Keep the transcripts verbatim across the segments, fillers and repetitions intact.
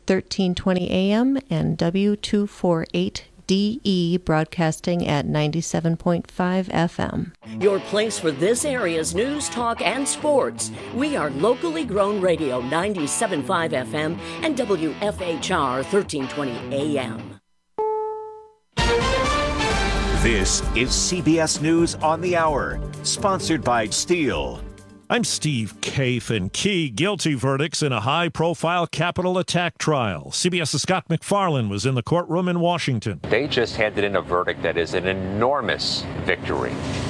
thirteen twenty A M and W two forty-eight D E broadcasting at ninety-seven point five F M. Your place for this area's news, talk, and sports. We are locally grown radio ninety-seven point five F M and W F H R thirteen twenty A M. This is C B S News on the Hour, sponsored by Steel. I'm Steve Kaif, and key guilty verdicts in a high-profile Capitol attack trial. CBS's Scott McFarlane was in the courtroom in Washington. They just handed in a verdict that is an enormous victory,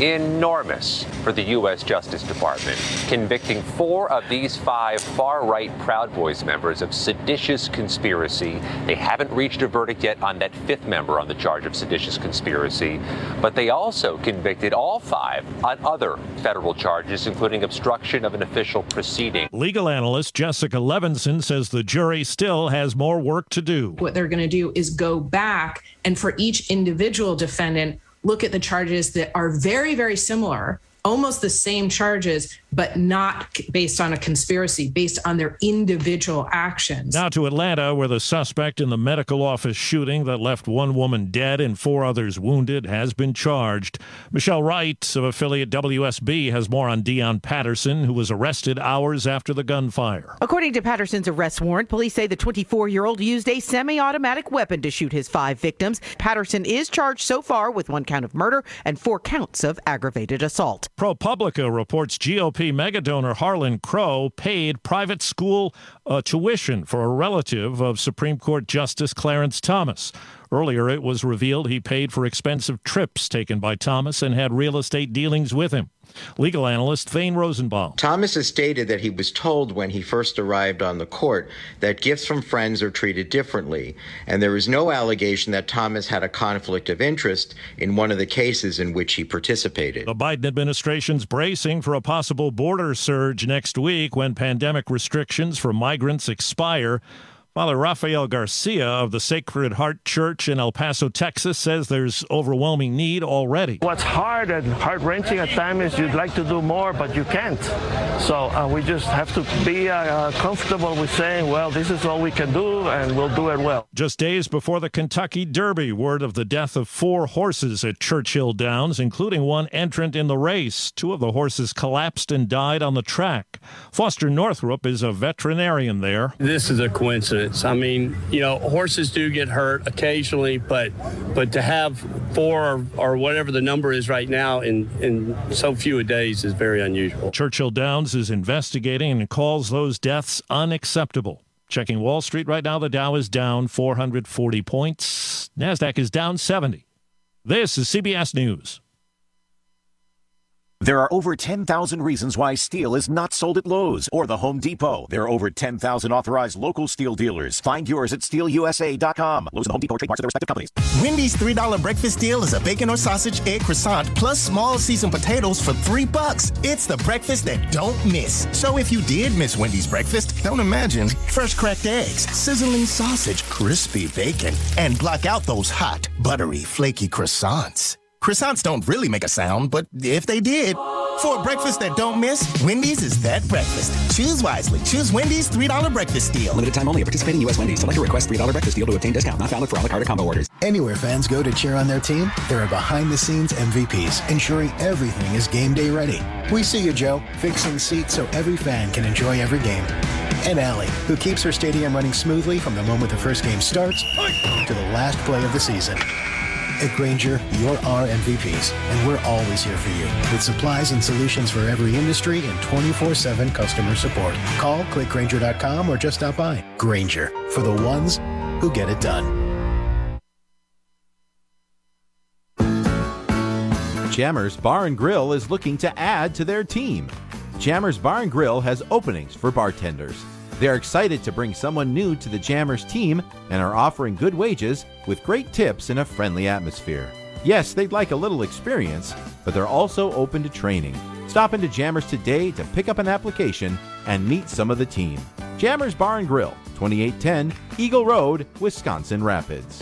enormous for the U S Justice Department, convicting four of these five far-right Proud Boys members of seditious conspiracy. They haven't reached a verdict yet on that fifth member on the charge of seditious conspiracy, but they also convicted all five on other federal charges, including obstruction of an official proceeding. Legal analyst Jessica Levinson says the jury still has more work to do. What they're going to do is go back and for each individual defendant, look at the charges that are very, very similar, almost the same charges, but not based on a conspiracy, based on their individual actions. Now to Atlanta, where the suspect in the medical office shooting that left one woman dead and four others wounded has been charged. Michelle Wright of affiliate W S B has more on Dion Patterson, who was arrested hours after the gunfire. According to Patterson's arrest warrant, police say the twenty-four-year-old used a semi-automatic weapon to shoot his five victims. Patterson is charged so far with one count of murder and four counts of aggravated assault. ProPublica reports G O P megadonor Harlan Crow paid private school uh, tuition for a relative of Supreme Court Justice Clarence Thomas. Earlier, it was revealed he paid for expensive trips taken by Thomas and had real estate dealings with him. Legal analyst Thane Rosenbaum. Thomas has stated that he was told when he first arrived on the court that gifts from friends are treated differently, and there is no allegation that Thomas had a conflict of interest in one of the cases in which he participated. The Biden administration's bracing for a possible border surge next week when pandemic restrictions for migrants expire. Father Rafael Garcia of the Sacred Heart Church in El Paso, Texas, says there's overwhelming need already. What's hard and heart-wrenching at times is you'd like to do more, but you can't. So uh, we just have to be uh, comfortable with saying, well, this is all we can do, and we'll do it well. Just days before the Kentucky Derby, word of the death of four horses at Churchill Downs, including one entrant in the race. Two of the horses collapsed and died on the track. Foster Northrup is a veterinarian there. This is a coincidence. I mean, you know, horses do get hurt occasionally, but but to have four or, or whatever the number is right now in, in so few days is very unusual. Churchill Downs is investigating and calls those deaths unacceptable. Checking Wall Street right now, the Dow is down four hundred forty points. NASDAQ is down seventy. This is C B S News. There are over ten thousand reasons why steel is not sold at Lowe's or the Home Depot. There are over ten thousand authorized local steel dealers. Find yours at steel u s a dot com. Lowe's and Home Depot trademarks of their respective companies. Wendy's three dollar breakfast deal is a bacon or sausage egg croissant plus small seasoned potatoes for three bucks. It's the breakfast that don't miss. So if you did miss Wendy's breakfast, don't imagine. Fresh cracked eggs, sizzling sausage, crispy bacon, and block out those hot, buttery, flaky croissants. Croissants don't really make a sound, but if they did, for a breakfast that don't miss, Wendy's is that breakfast. Choose wisely. Choose Wendy's three dollar breakfast deal. Limited time only at participating U S Wendy's. Select a request three dollar breakfast deal to obtain discount. Not valid for a la carte or combo orders. Anywhere fans go to cheer on their team, there are behind-the-scenes M V Ps, ensuring everything is game day ready. We see you, Joe, fixing seats so every fan can enjoy every game. And Allie, who keeps her stadium running smoothly from the moment the first game starts to the last play of the season. At Grainger, you're our M V Ps, and we're always here for you with supplies and solutions for every industry and twenty-four seven customer support. Call, click Grainger dot com, or just stop by. Grainger, for the ones who get it done. Jammers Bar and Grill is looking to add to their team. Jammers Bar and Grill has openings for bartenders. They're excited to bring someone new to the Jammers team and are offering good wages with great tips and a friendly atmosphere. Yes, they'd like a little experience, but they're also open to training. Stop into Jammers today to pick up an application and meet some of the team. Jammers Bar and Grill, twenty-eight ten Eagle Road, Wisconsin Rapids.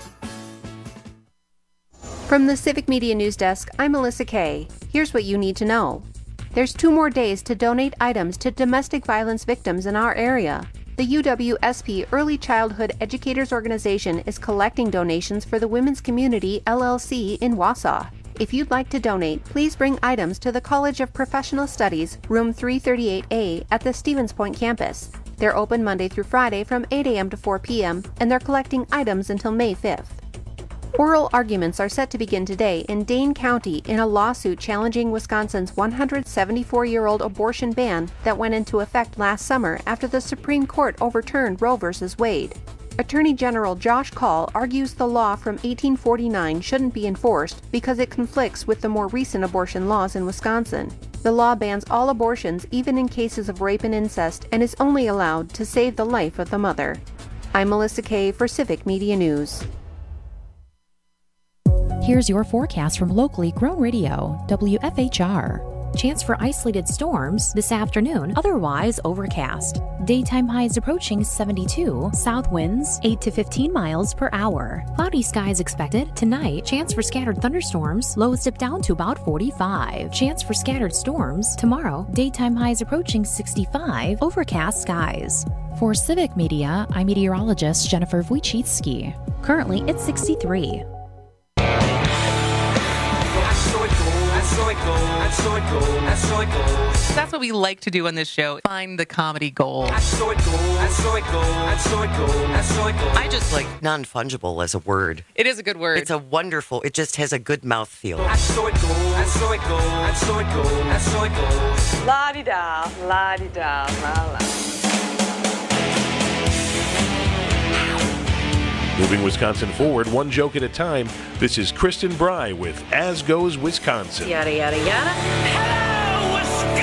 From the Civic Media News Desk, I'm Melissa Kay. Here's what you need to know. There's two more days to donate items to domestic violence victims in our area. The U W S P Early Childhood Educators Organization is collecting donations for the Women's Community L L C in Wausau. If you'd like to donate, please bring items to the College of Professional Studies, room three thirty-eight A at the Stevens Point campus. They're open Monday through Friday from eight a.m. to four p.m., and they're collecting items until May fifth. Oral arguments are set to begin today in Dane County in a lawsuit challenging Wisconsin's one hundred seventy-four-year-old abortion ban that went into effect last summer after the Supreme Court overturned Roe v. Wade. Attorney General Josh Kaul argues the law from eighteen forty-nine shouldn't be enforced because it conflicts with the more recent abortion laws in Wisconsin. The law bans all abortions, even in cases of rape and incest, and is only allowed to save the life of the mother. I'm Melissa Kay for Civic Media News. Here's your forecast from locally grown radio, W F H R. Chance for isolated storms this afternoon, otherwise overcast. Daytime highs approaching seventy-two, south winds eight to fifteen miles per hour. Cloudy skies expected tonight. Chance for scattered thunderstorms, lows dip down to about forty-five. Chance for scattered storms tomorrow, daytime highs approaching sixty-five, overcast skies. For Civic Media, I'm meteorologist Jennifer Wojcicki. Currently, it's sixty-three. That's what we like to do on this show. Find the comedy gold. I just like non-fungible as a word. It is a good word. It's a wonderful, it just has a good mouthfeel. La-di-da, la-di-da, la-la. Moving Wisconsin forward, one joke at a time. This is Kristen Bry with As Goes Wisconsin. Yada, yada, yada. Hello,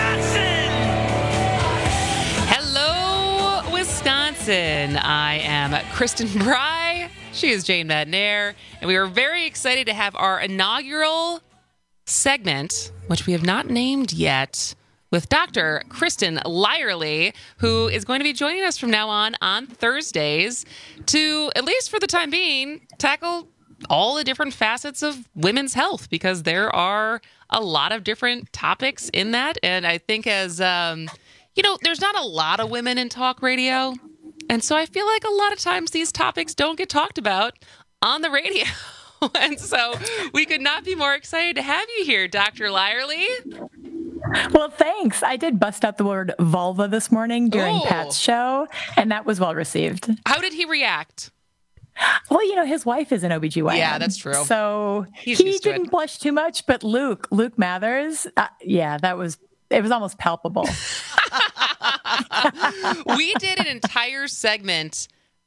Wisconsin! Hello, Wisconsin. I am Kristen Bry. She is Jane Madnair. And we are very excited to have our inaugural segment, which we have not named yet, with Doctor Kristen Lyerly, who is going to be joining us from now on on Thursdays to, at least for the time being, tackle all the different facets of women's health, because there are a lot of different topics in that. And I think as, um, you know, there's not a lot of women in talk radio. And so I feel like a lot of times these topics don't get talked about on the radio. And so we could not be more excited to have you here, Doctor Lyerly. Well, thanks. I did bust out the word vulva this morning during Ooh. Pat's show, and that was well received. How did he react? Well, you know, his wife is an O B G Y N. Yeah, that's true. So He's he used to didn't it. blush too much, but Luke, Luke Mathers, uh, yeah, that was, it was almost palpable. We did an entire segment.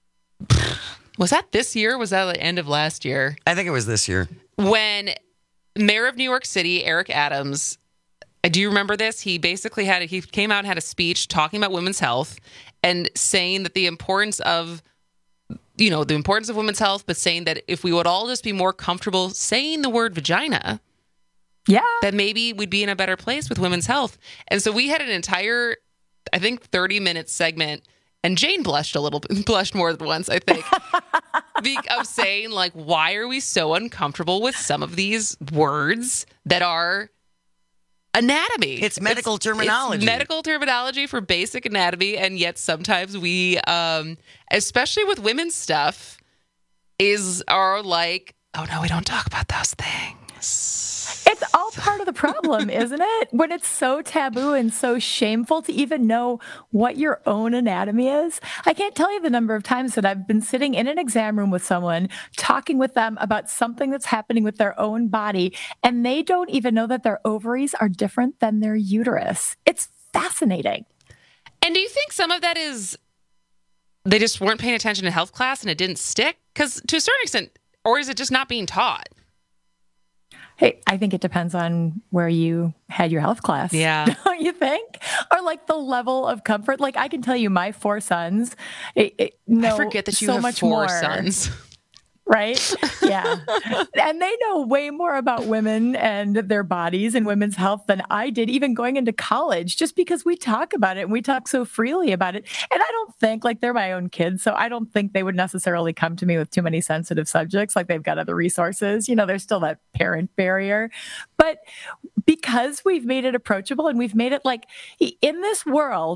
Was that this year? Or was that the end of last year? I think it was this year. When Mayor of New York City, Eric Adams, do you remember this? He basically had, a, he came out and had a speech talking about women's health and saying that the importance of, you know, the importance of women's health, but saying that if we would all just be more comfortable saying the word vagina, yeah, that maybe we'd be in a better place with women's health. And so we had an entire, I think, thirty minute segment, and Jane blushed a little bit, blushed more than once, I think, of saying, like, why are we so uncomfortable with some of these words that are anatomy? It's medical it's, terminology. It's medical terminology for basic anatomy, and yet sometimes we, um, especially with women's stuff, is are like, oh no, we don't talk about those things. It's all part of the problem, isn't it? When it's so taboo and so shameful to even know what your own anatomy is. I can't tell you the number of times that I've been sitting in an exam room with someone, talking with them about something that's happening with their own body, and they don't even know that their ovaries are different than their uterus. It's fascinating. And do you think some of that is they just weren't paying attention in health class and it didn't stick? Because to a certain extent, or is it just not being taught? Hey, I think it depends on where you had your health class. Yeah. Don't you think? Or like the level of comfort. Like I can tell you my four sons, it, it, know I forget that you so have much four more. sons. Right? Yeah. And they know way more about women and their bodies and women's health than I did, even going into college, just because we talk about it and we talk so freely about it. And I don't think, like, they're my own kids, so I don't think they would necessarily come to me with too many sensitive subjects. Like, they've got other resources. You know, there's still that parent barrier. But because we've made it approachable and we've made it like, in this world,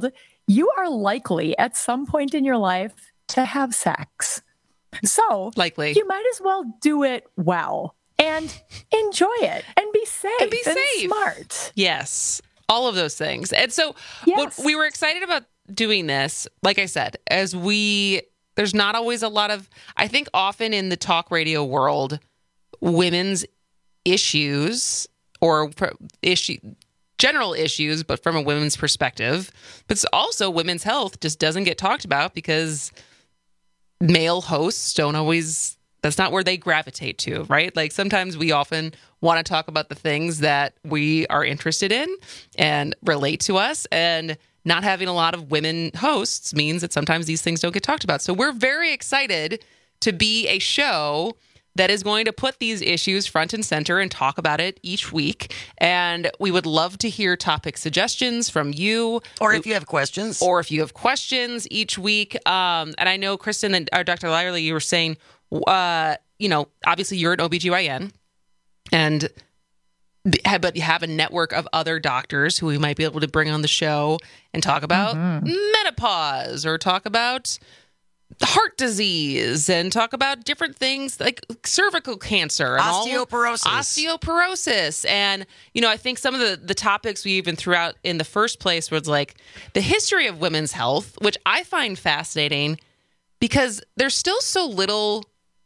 you are likely at some point in your life to have sex. So likely you might as well do it well and enjoy it and be safe and be and safe. smart. Yes, all of those things. And so yes. what we were excited about doing this, like I said, as we, there's not always a lot of, I think often in the talk radio world, women's issues or issue, general issues, but from a women's perspective, but it's also women's health just doesn't get talked about because male hosts don't always, that's not where they gravitate to, right? Like sometimes we often want to talk about the things that we are interested in and relate to us, and not having a lot of women hosts means that sometimes these things don't get talked about. So we're very excited to be a show that is going to put these issues front and center and talk about it each week. And we would love to hear topic suggestions from you. Or if you have questions. Or if you have questions each week. Um, and I know, Kristen and or Doctor Lyerly, you were saying, uh, you know, obviously you're an O B G Y N. And but you have a network of other doctors who we might be able to bring on the show and talk about mm-hmm. menopause or talk about heart disease and talk about different things like cervical cancer and osteoporosis all, osteoporosis. And, you know, I think some of the, the topics we even threw out in the first place was like the history of women's health, which I find fascinating because there's still so little,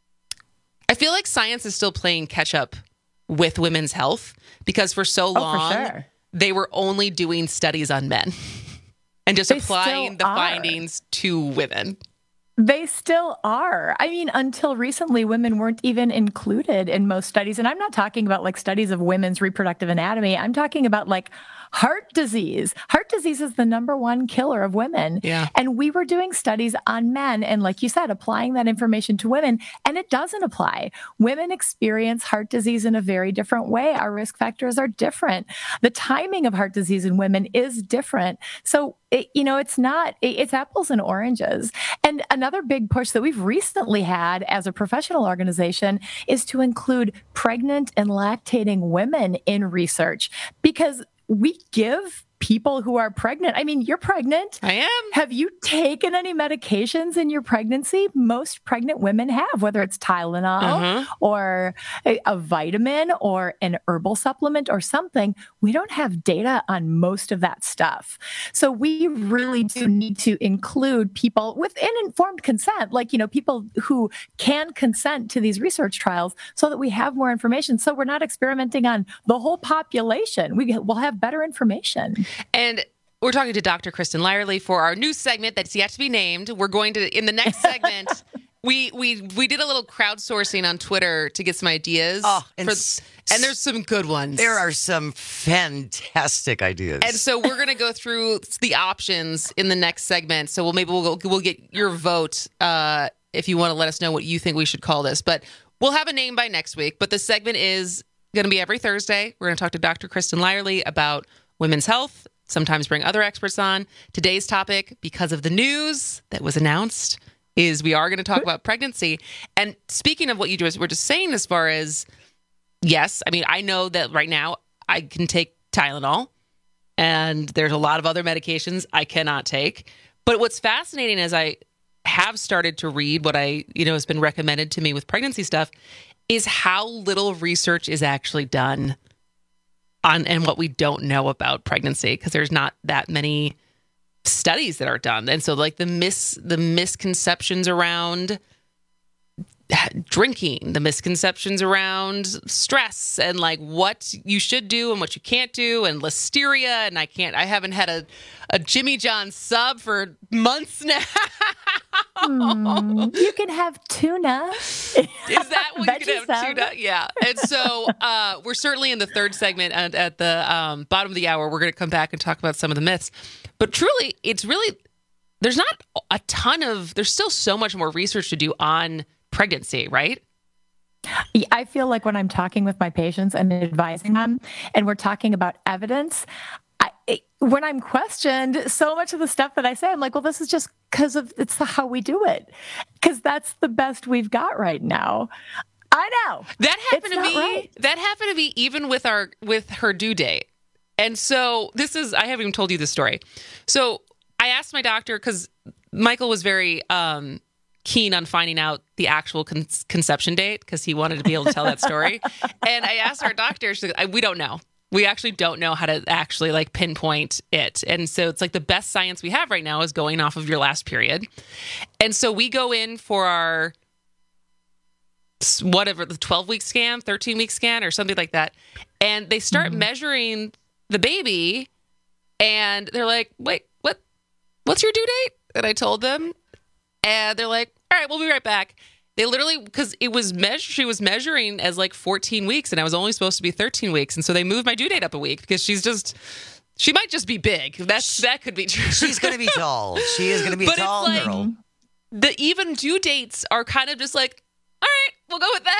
I feel like science is still playing catch up with women's health because for so long oh, for sure. they were only doing studies on men and just they applying the are. findings to women. They still are. I mean, until recently, women weren't even included in most studies. And I'm not talking about like studies of women's reproductive anatomy. I'm talking about like heart disease. Heart disease is the number one killer of women. Yeah. And we were doing studies on men. And like you said, applying that information to women. And it doesn't apply. Women experience heart disease in a very different way. Our risk factors are different. The timing of heart disease in women is different. So, it, you know, it's not, it, it's apples and oranges. And another big push that we've recently had as a professional organization is to include pregnant and lactating women in research because we give people who are pregnant. I mean, you're pregnant. I am. Have you taken any medications in your pregnancy? Most pregnant women have, whether it's Tylenol uh-huh. or a, a vitamin or an herbal supplement or something. We don't have data on most of that stuff. So we really do need to include people with an informed consent, like, you know, people who can consent to these research trials so that we have more information. So we're not experimenting on the whole population. We will have better information. And we're talking to Doctor Kristen Lyerly for our new segment that's yet to be named. We're going to, in the next segment, we we we did a little crowdsourcing on Twitter to get some ideas. Oh, and, for, s- and there's some good ones. There are some fantastic ideas. And so we're going to go through the options in the next segment. So we'll maybe we'll, we'll get your vote uh, if you want to let us know what you think we should call this. But we'll have a name by next week. But the segment is going to be every Thursday. We're going to talk to Doctor Kristen Lyerly about women's health, sometimes bring other experts on. Today's topic, because of the news that was announced, is we are going to talk about pregnancy. And speaking of what you just were just saying as far as, yes, I mean, I know that right now I can take Tylenol, and there's a lot of other medications I cannot take. But what's fascinating is I have started to read what I, you know, has been recommended to me with pregnancy stuff is how little research is actually done on and what we don't know about pregnancy, because there's not that many studies that are done. And so like the mis the misconceptions around drinking, the misconceptions around stress and like what you should do and what you can't do, and listeria, and I can't I haven't had a, a Jimmy John sub for months now. Mm, you can have tuna. Is that what you can have tuna? Yeah. And so uh, we're certainly in the third segment, and at the um, bottom of the hour, we're going to come back and talk about some of the myths. But truly, it's really, there's not a ton of, there's still so much more research to do on pregnancy, right? I feel like when I'm talking with my patients and advising them, and we're talking about evidence, I, when I'm questioned, so much of the stuff that I say, I'm like, well, this is just because of it's how we do it, because that's the best we've got right now. I know that happened it's to me. Right. That happened to me even with our with her due date. And so this is I haven't even told you this story. So I asked my doctor because Michael was very um, keen on finding out the actual con- conception date because he wanted to be able to tell that story. And I asked our doctor, she's like, we don't know. We actually don't know how to actually like pinpoint it. And so it's like the best science we have right now is going off of your last period. And so we go in for our whatever, the twelve week scan, thirteen week scan or something like that. And they start mm-hmm. measuring the baby and they're like, wait, what, what's your due date? And I told them and they're like, all right, we'll be right back. They literally, because it was measured, she was measuring as like fourteen weeks and I was only supposed to be thirteen weeks. And so they moved my due date up a week because she's just, she might just be big. That's, that could be true. She's going to be tall. She is going to be but a tall it's like, girl. The even due dates are kind of just like, all right, we'll go with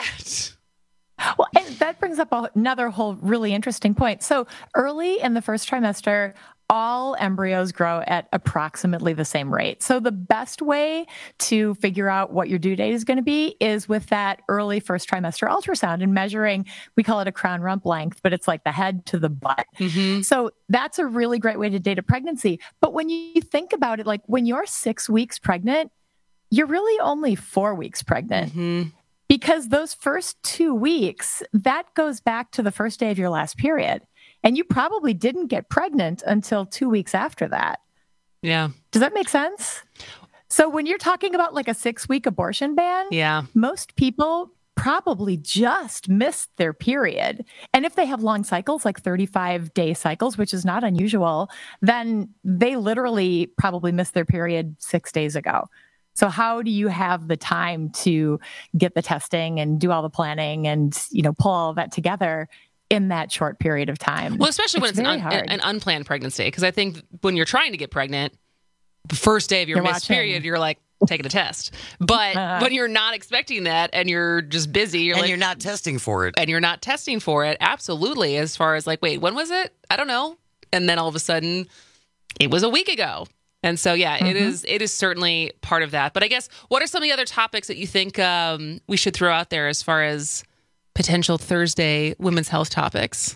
that. Well, and that brings up another whole really interesting point. So early in the first trimester, all embryos grow at approximately the same rate. So the best way to figure out what your due date is going to be is with that early first trimester ultrasound and measuring, we call it a crown rump length, but it's like the head to the butt. Mm-hmm. So that's a really great way to date a pregnancy. But when you think about it, like when you're six weeks pregnant, you're really only four weeks pregnant. Mm-hmm. Because those first two weeks, that goes back to the first day of your last period. And you probably didn't get pregnant until two weeks after that. Yeah. Does that make sense? So when you're talking about like a six-week abortion ban, yeah, most people probably just missed their period. And if they have long cycles, like thirty-five day cycles, which is not unusual, then they literally probably missed their period six days ago. So how do you have the time to get the testing and do all the planning and, you know, pull all of that together in that short period of time? Well, especially it's when it's an, un- an unplanned pregnancy. Because I think when you're trying to get pregnant, the first day of your you're missed watching. period, you're like taking a test. But uh, when you're not expecting that and you're just busy, you're and like, you're not testing for it. And you're not testing for it. Absolutely. As far as like, wait, when was it? I don't know. And then all of a sudden, it was a week ago. And so, yeah, mm-hmm. it is it is certainly part of that. But I guess, what are some of the other topics that you think um, we should throw out there as far as potential Thursday women's health topics?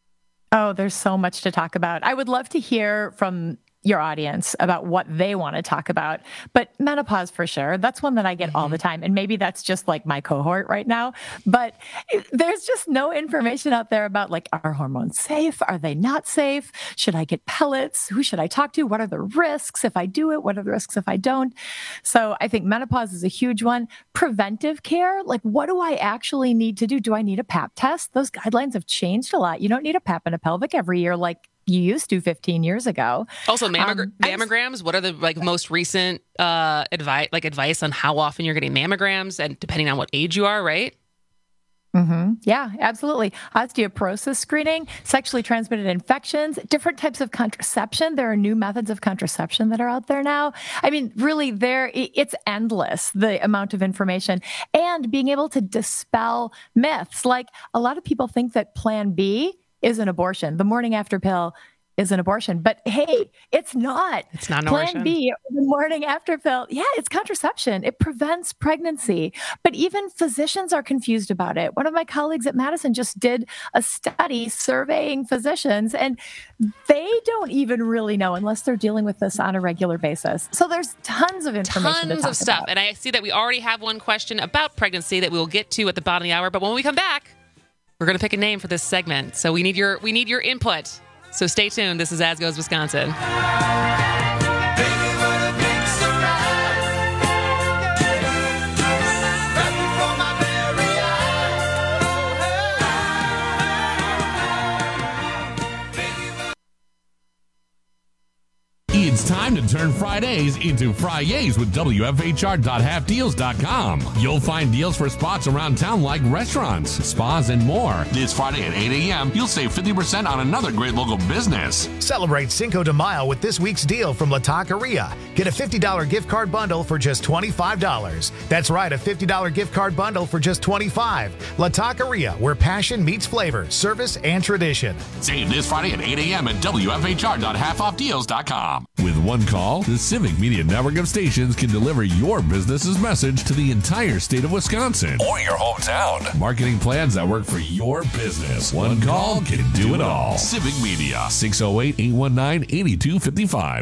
Oh, there's so much to talk about. I would love to hear from your audience about what they want to talk about. But menopause, for sure. That's one that I get mm-hmm. all the time. And maybe that's just like my cohort right now. But there's just no information out there about like, are hormones safe? Are they not safe? Should I get pellets? Who should I talk to? What are the risks if I do it? What are the risks if I don't? So I think menopause is a huge one. Preventive care, like what do I actually need to do? Do I need a pap test? Those guidelines have changed a lot. You don't need a pap and a pelvic every year like you used to fifteen years ago. Also, mammog- um, mammograms. Just, what are the like most recent uh, advice, like advice on how often you're getting mammograms, and depending on what age you are, right? Mm-hmm. Yeah, absolutely. Osteoporosis screening, sexually transmitted infections, different types of contraception. There are new methods of contraception that are out there now. I mean, really, there it's endless, the amount of information, and being able to dispel myths. Like a lot of people think that Plan B is an abortion. The morning after pill is an abortion. But hey, it's not. It's not an Plan abortion. B, the morning after pill, yeah, it's contraception. It prevents pregnancy. But even physicians are confused about it. One of my colleagues at Madison just did a study surveying physicians, and they don't even really know unless they're dealing with this on a regular basis. So there's tons of information Tons to talk of stuff. about. And I see that we already have one question about pregnancy that we will get to at the bottom of the hour. But when we come back, we're going to pick a name for this segment. So we need your we need your input. So stay tuned. This is As Goes Wisconsin. It's time to turn Fridays into Fridays with W F H R dot half deals dot com. You'll find deals for spots around town like restaurants, spas, and more. This Friday at eight a.m., you'll save fifty percent on another great local business. Celebrate Cinco de Mayo with this week's deal from La Taqueria. Get a fifty dollars gift card bundle for just twenty-five dollars. That's right, a fifty dollars gift card bundle for just twenty-five dollars. La Taqueria, where passion meets flavor, service, and tradition. Save this Friday at eight a.m. at W F H R dot half off deals dot com. With one call, the Civic Media network of stations can deliver your business's message to the entire state of Wisconsin or your hometown. Marketing plans that work for your business. One call can do it all. Civic Media, six oh eight, eight one nine, eight two five five.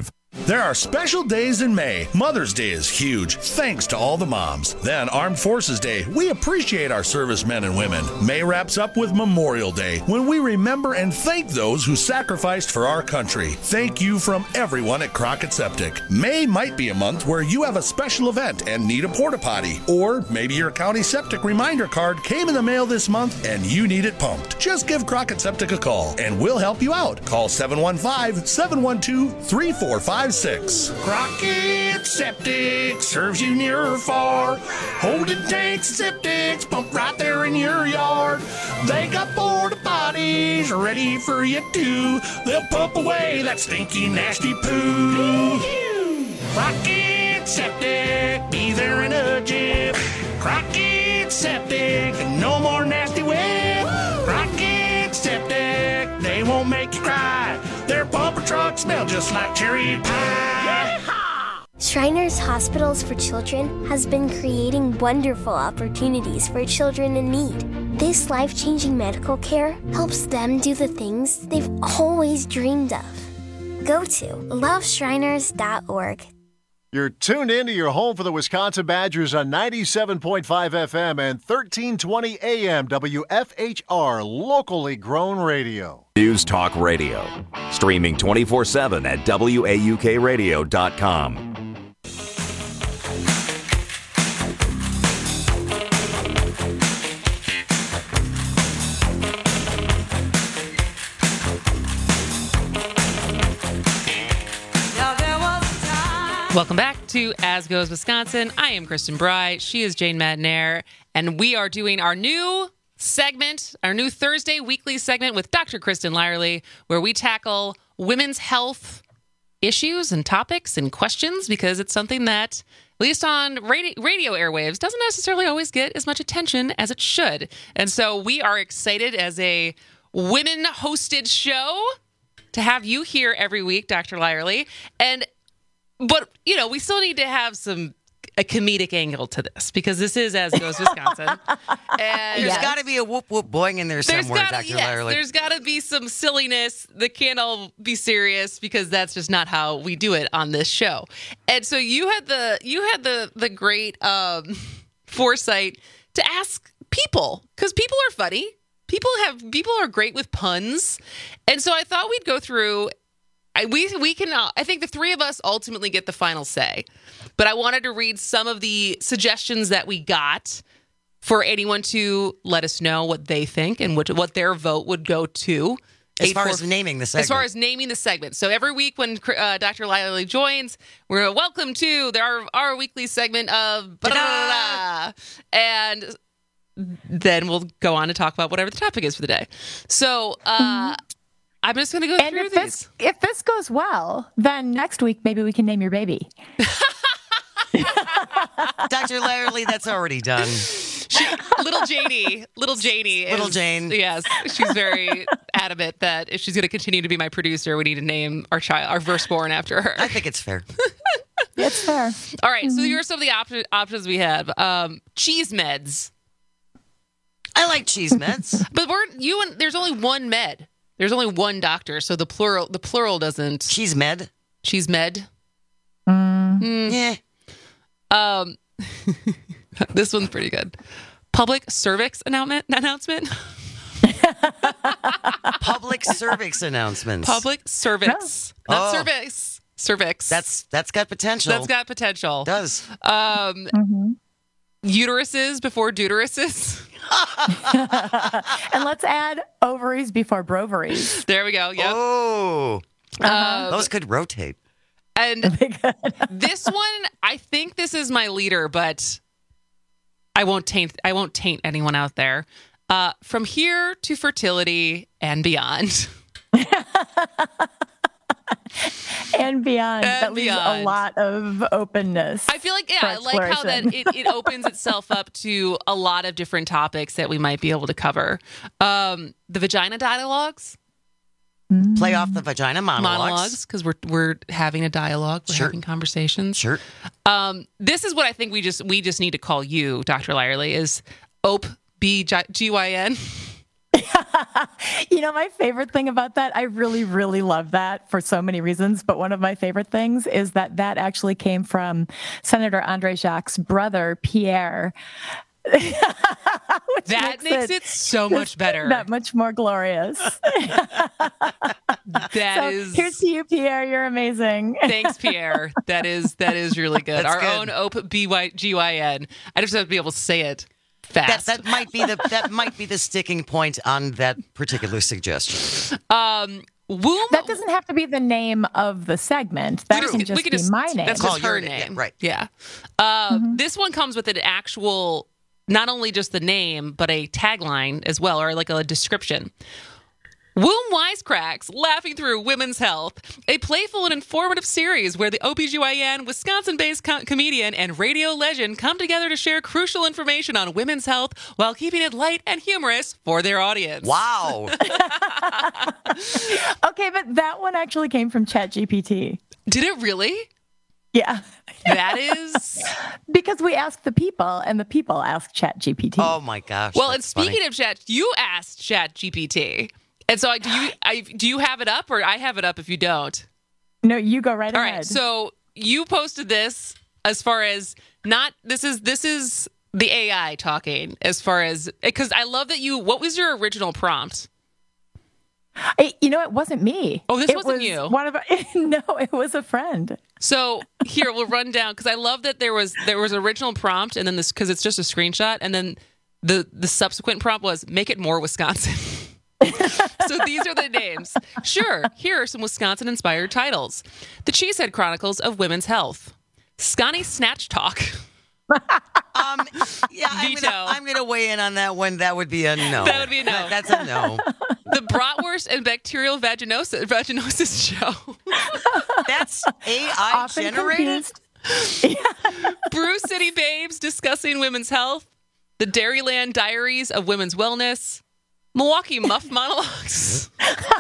There are special days in May. Mother's Day is huge, thanks to all the moms. Then Armed Forces Day. We appreciate our servicemen and women. May wraps up with Memorial Day, when we remember and thank those who sacrificed for our country. Thank you from everyone at Crockett Septic. May might be a month where you have a special event and need a porta potty. Or maybe your county septic reminder card came in the mail this month and you need it pumped. Just give Crockett Septic a call and we'll help you out. Call seven one five, seven one two, three four five six. Crockett Septic serves you near or far. Holding tanks and septics pumped right there in your yard. They got porta potties ready for you too. They'll pump away that stinky, nasty poo. Crockett Septic, be there in a jiff. Crockett Septic, no more nasty whip. Crockett Septic, they won't make you cry. Their pumper trucks smell just like cherry pie. Shriners Hospitals for Children has been creating wonderful opportunities for children in need. This life-changing medical care helps them do the things they've always dreamed of. Go to love shriners dot org. You're tuned into your home for the Wisconsin Badgers on ninety-seven point five F M and thirteen twenty A M W F H R, locally grown radio. News Talk Radio. Streaming twenty-four seven at W A U K radio dot com. Welcome back to As Goes Wisconsin. I am Kristen Bry. She is Jane Madnair. And we are doing our new segment, our new Thursday weekly segment with Doctor Kristen Lyerly, where we tackle women's health issues and topics and questions, because it's something that, at least on radio, radio airwaves, doesn't necessarily always get as much attention as it should. And so we are excited as a women-hosted show to have you here every week, Doctor Lyerly. And But, you know, we still need to have some a comedic angle to this, because this is As Goes Wisconsin. And There's yes. got to be a whoop whoop boing in there somewhere, gotta, Doctor Yes, Lyerly. there's got to be some silliness that can't all be serious, because that's just not how we do it on this show. And so you had the you had the the great um, foresight to ask people, because people are funny. People have people are great with puns, and so I thought we'd go through. I, we we can. Uh, I think the three of us ultimately get the final say, but I wanted to read some of the suggestions that we got for anyone to let us know what they think and what what their vote would go to. As far as naming the segment. As far as naming the segment. So every week when uh, Doctor Lyerly joins, we're welcome to our our weekly segment of blah, blah, blah, and then we'll go on to talk about whatever the topic is for the day. So. Uh, mm-hmm. I'm just going to go and through if these. This, if this goes well, then next week maybe we can name your baby. Doctor Lyerly, that's already done. She, little Janie, little Janie, little is, Jane. Yes, she's very adamant that if she's going to continue to be my producer, we need to name our child, our firstborn, after her. I think it's fair. It's fair. All right, mm-hmm. so here are some of the op- options we have. Um, cheese meds. I like cheese meds, but we're you and there's only one med. There's only one doctor, so the plural the plural doesn't. Cheese med? Cheese med? Mm. Mm. Yeah. Um, this one's pretty good. Public cervix announcement. announcement. Public cervix announcements. Public cervix. No. Not oh. cervix. Cervix. That's That's got potential. That's got potential. It does. Um, mm-hmm. Uteruses before deuteruses. And let's add ovaries before brovaries. There we go. Yep. Oh, um, those could rotate. And this one, I think this is my leader, but I won't taint. I won't taint anyone out there. Uh, from here to fertility and beyond. And beyond. And that leaves beyond. a lot of openness. I feel like, yeah, I like how that it, it opens itself up to a lot of different topics that we might be able to cover. Um, the vagina dialogues. Mm. Play off the vagina monologues. Monologues, because we're we're having a dialogue. We're sure. having conversations. Sure. Um, this is what I think we just we just need to call you, Doctor Lyerly, is O P B G Y N. You know, my favorite thing about that, I really, really love that for so many reasons. But one of my favorite things is that that actually came from Senator Andre Jacques' brother, Pierre. That makes, makes it, it so much better. That much more glorious. That so is. Here's to you, Pierre. You're amazing. Thanks, Pierre. That is that is really good. That's Our good. own O P B Y G Y N. I just have to be able to say it fast. That, that might be the that might be the sticking point on that particular suggestion. Um. Womb. That doesn't have to be the name of the segment. That can just, can be just my name. That's just her name. Yeah, right. Yeah. Uh, mm-hmm. This one comes with an actual, not only just the name, but a tagline as well, or like a description. Womb Wisecracks, laughing through women's health, a playful and informative series where the O B G Y N, Wisconsin-based co- comedian and radio legend come together to share crucial information on women's health while keeping it light and humorous for their audience. Wow. Okay, but that one actually came from ChatGPT. Did it really? Yeah. That is... Because we asked the people, and the people asked ChatGPT. Oh, my gosh. Well, and speaking funny. of Chat, you asked ChatGPT. And so, do you I, do you have it up, or I have it up if you don't? No, you go right All ahead. All right. So you posted this as far as not this is this is the A I talking as far as because I love that you. What was your original prompt? I, you know, it wasn't me. Oh, this it wasn't was you. One of no, it was a friend. So here we'll run down because I love that there was there was original prompt and then this because it's just a screenshot and then the the subsequent prompt was make it more Wisconsin. So these are the names. Sure, here are some Wisconsin-inspired titles. The Cheesehead Chronicles of Women's Health. Scotty Snatch Talk. um, yeah, I'm Veto. gonna, I'm gonna weigh in on that one. That would be a no. That would be a no. That's a no. The Bratwurst and Bacterial Vaginosis, vaginosis Show. That's A I Often generated? Brew City Babes discussing women's health. The Dairyland Diaries of Women's Wellness. Milwaukee Muff Monologues.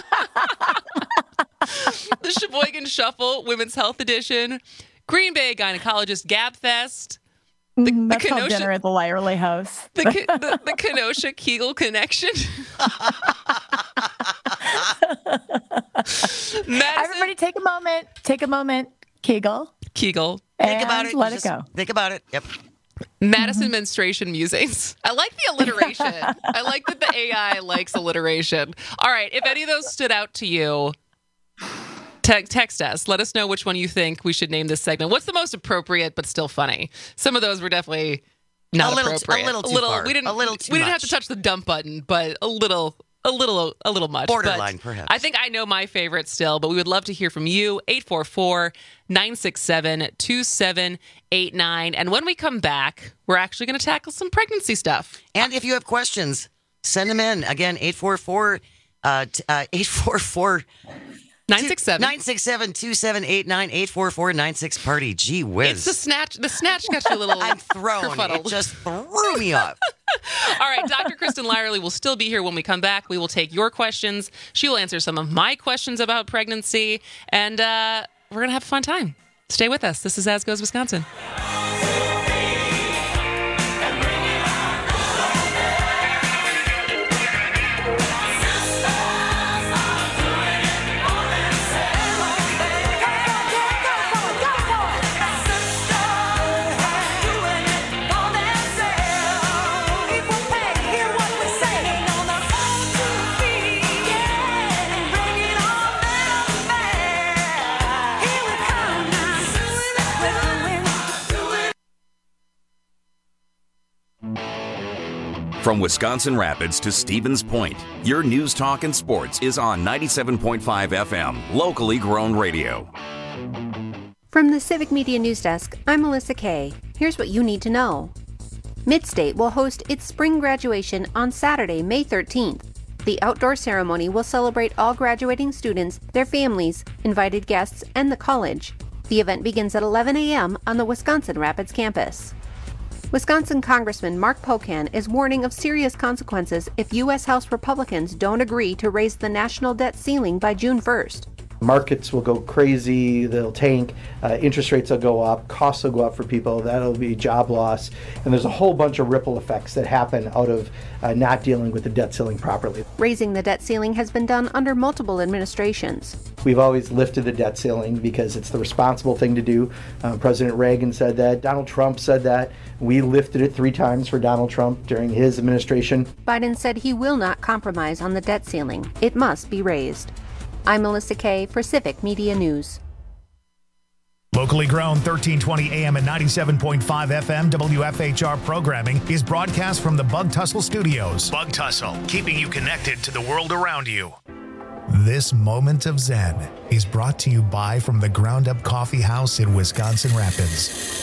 The Sheboygan Shuffle, Women's Health Edition. Green Bay Gynecologist Gab Fest. The, mm, that's the Kenosha, dinner at the Lyerly House. The, the, the Kenosha Kegel Connection. Everybody take a moment. Take a moment. Kegel. Kegel. Think about it. Let Just it go. Think about it. Yep. Madison mm-hmm. Menstruation Musings. I like the alliteration. I like that the A I likes alliteration. All right. If any of those stood out to you, te- text us. Let us know which one you think we should name this segment. What's the most appropriate but still funny? Some of those were definitely not a little, appropriate. A little too a little, far. We didn't, a little too we didn't much. have to touch the dump button, but a little... A little, a little much. Borderline, but perhaps. I think I know my favorite still, but we would love to hear from you. eight four four, nine six seven, two seven eight nine. And when we come back, we're actually going to tackle some pregnancy stuff. And if you have questions, send them in. Again, eight four four, uh, eight four four, nine six seven, nine six seven, two seven eight nine, eight four four, nine six party. Gee whiz. It's the snatch. The snatch got you a little I'm thrown. kerfuddled. It just threw me off. All right, Doctor Kristen Lyerly will still be here when we come back. We will take your questions. She will answer some of my questions about pregnancy, and uh, we're going to have a fun time. Stay with us. This is As Goes Wisconsin. From Wisconsin Rapids to Stevens Point, your news, talk, and sports is on ninety-seven point five F M, locally grown radio. From the Civic Media News Desk, I'm Melissa Kay. Here's what you need to know. Midstate will host its spring graduation on Saturday, May thirteenth. The outdoor ceremony will celebrate all graduating students, their families, invited guests, and the college. The event begins at eleven a.m. on the Wisconsin Rapids campus. Wisconsin Congressman Mark Pocan is warning of serious consequences if U S House Republicans don't agree to raise the national debt ceiling by June first. Markets will go crazy, they'll tank, uh, interest rates will go up, costs will go up for people, that'll be job loss, and there's a whole bunch of ripple effects that happen out of uh, not dealing with the debt ceiling properly. Raising the debt ceiling has been done under multiple administrations. We've always lifted the debt ceiling because it's the responsible thing to do. Uh, President Reagan said that, Donald Trump said that. We lifted it three times for Donald Trump during his administration. Biden said he will not compromise on the debt ceiling. It must be raised. I'm Melissa Kay for Civic Media News. Locally grown thirteen twenty A M and ninety-seven point five F M W F H R programming is broadcast from the Bug Tussle Studios. Bug Tussle, keeping you connected to the world around you. This moment of Zen is brought to you by From the Ground Up Coffee House in Wisconsin Rapids.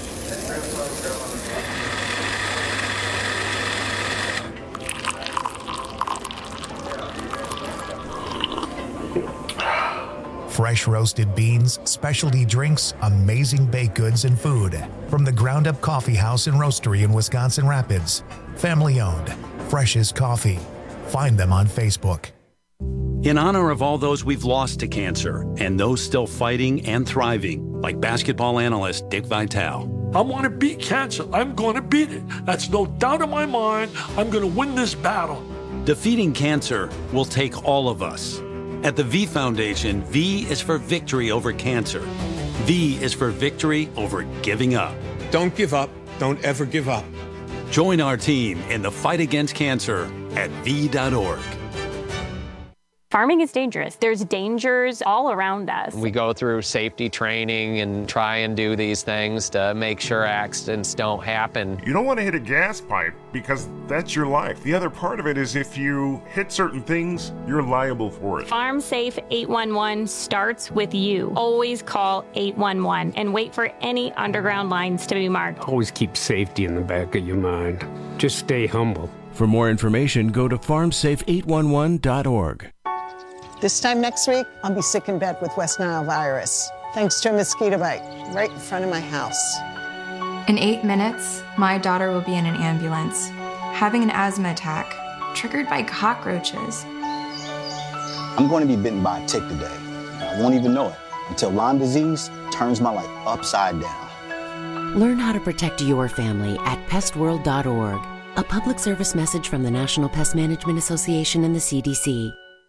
Fresh roasted beans, specialty drinks, amazing baked goods, and food. From the Ground Up Coffee House and Roastery in Wisconsin Rapids. Family owned. Fresh as coffee. Find them on Facebook. In honor of all those we've lost to cancer and those still fighting and thriving, like basketball analyst Dick Vitale. I want to beat cancer. I'm going to beat it. That's no doubt in my mind. I'm going to win this battle. Defeating cancer will take all of us. At the V Foundation, V is for victory over cancer. V is for victory over giving up. Don't give up. Don't ever give up. Join our team in the fight against cancer at V dot org. Farming is dangerous. There's dangers all around us. We go through safety training and try and do these things to make sure accidents don't happen. You don't want to hit a gas pipe because that's your life. The other part of it is if you hit certain things, you're liable for it. Farm Safe eight one one starts with you. Always call eight one one and wait for any underground lines to be marked. Always keep safety in the back of your mind. Just stay humble. For more information, go to farm safe eight one one dot org. This time next week, I'll be sick in bed with West Nile virus, thanks to a mosquito bite right in front of my house. In eight minutes, my daughter will be in an ambulance, having an asthma attack, triggered by cockroaches. I'm going to be bitten by a tick today. I won't even know it until Lyme disease turns my life upside down. Learn how to protect your family at pest world dot org. A public service message from the National Pest Management Association and the C D C.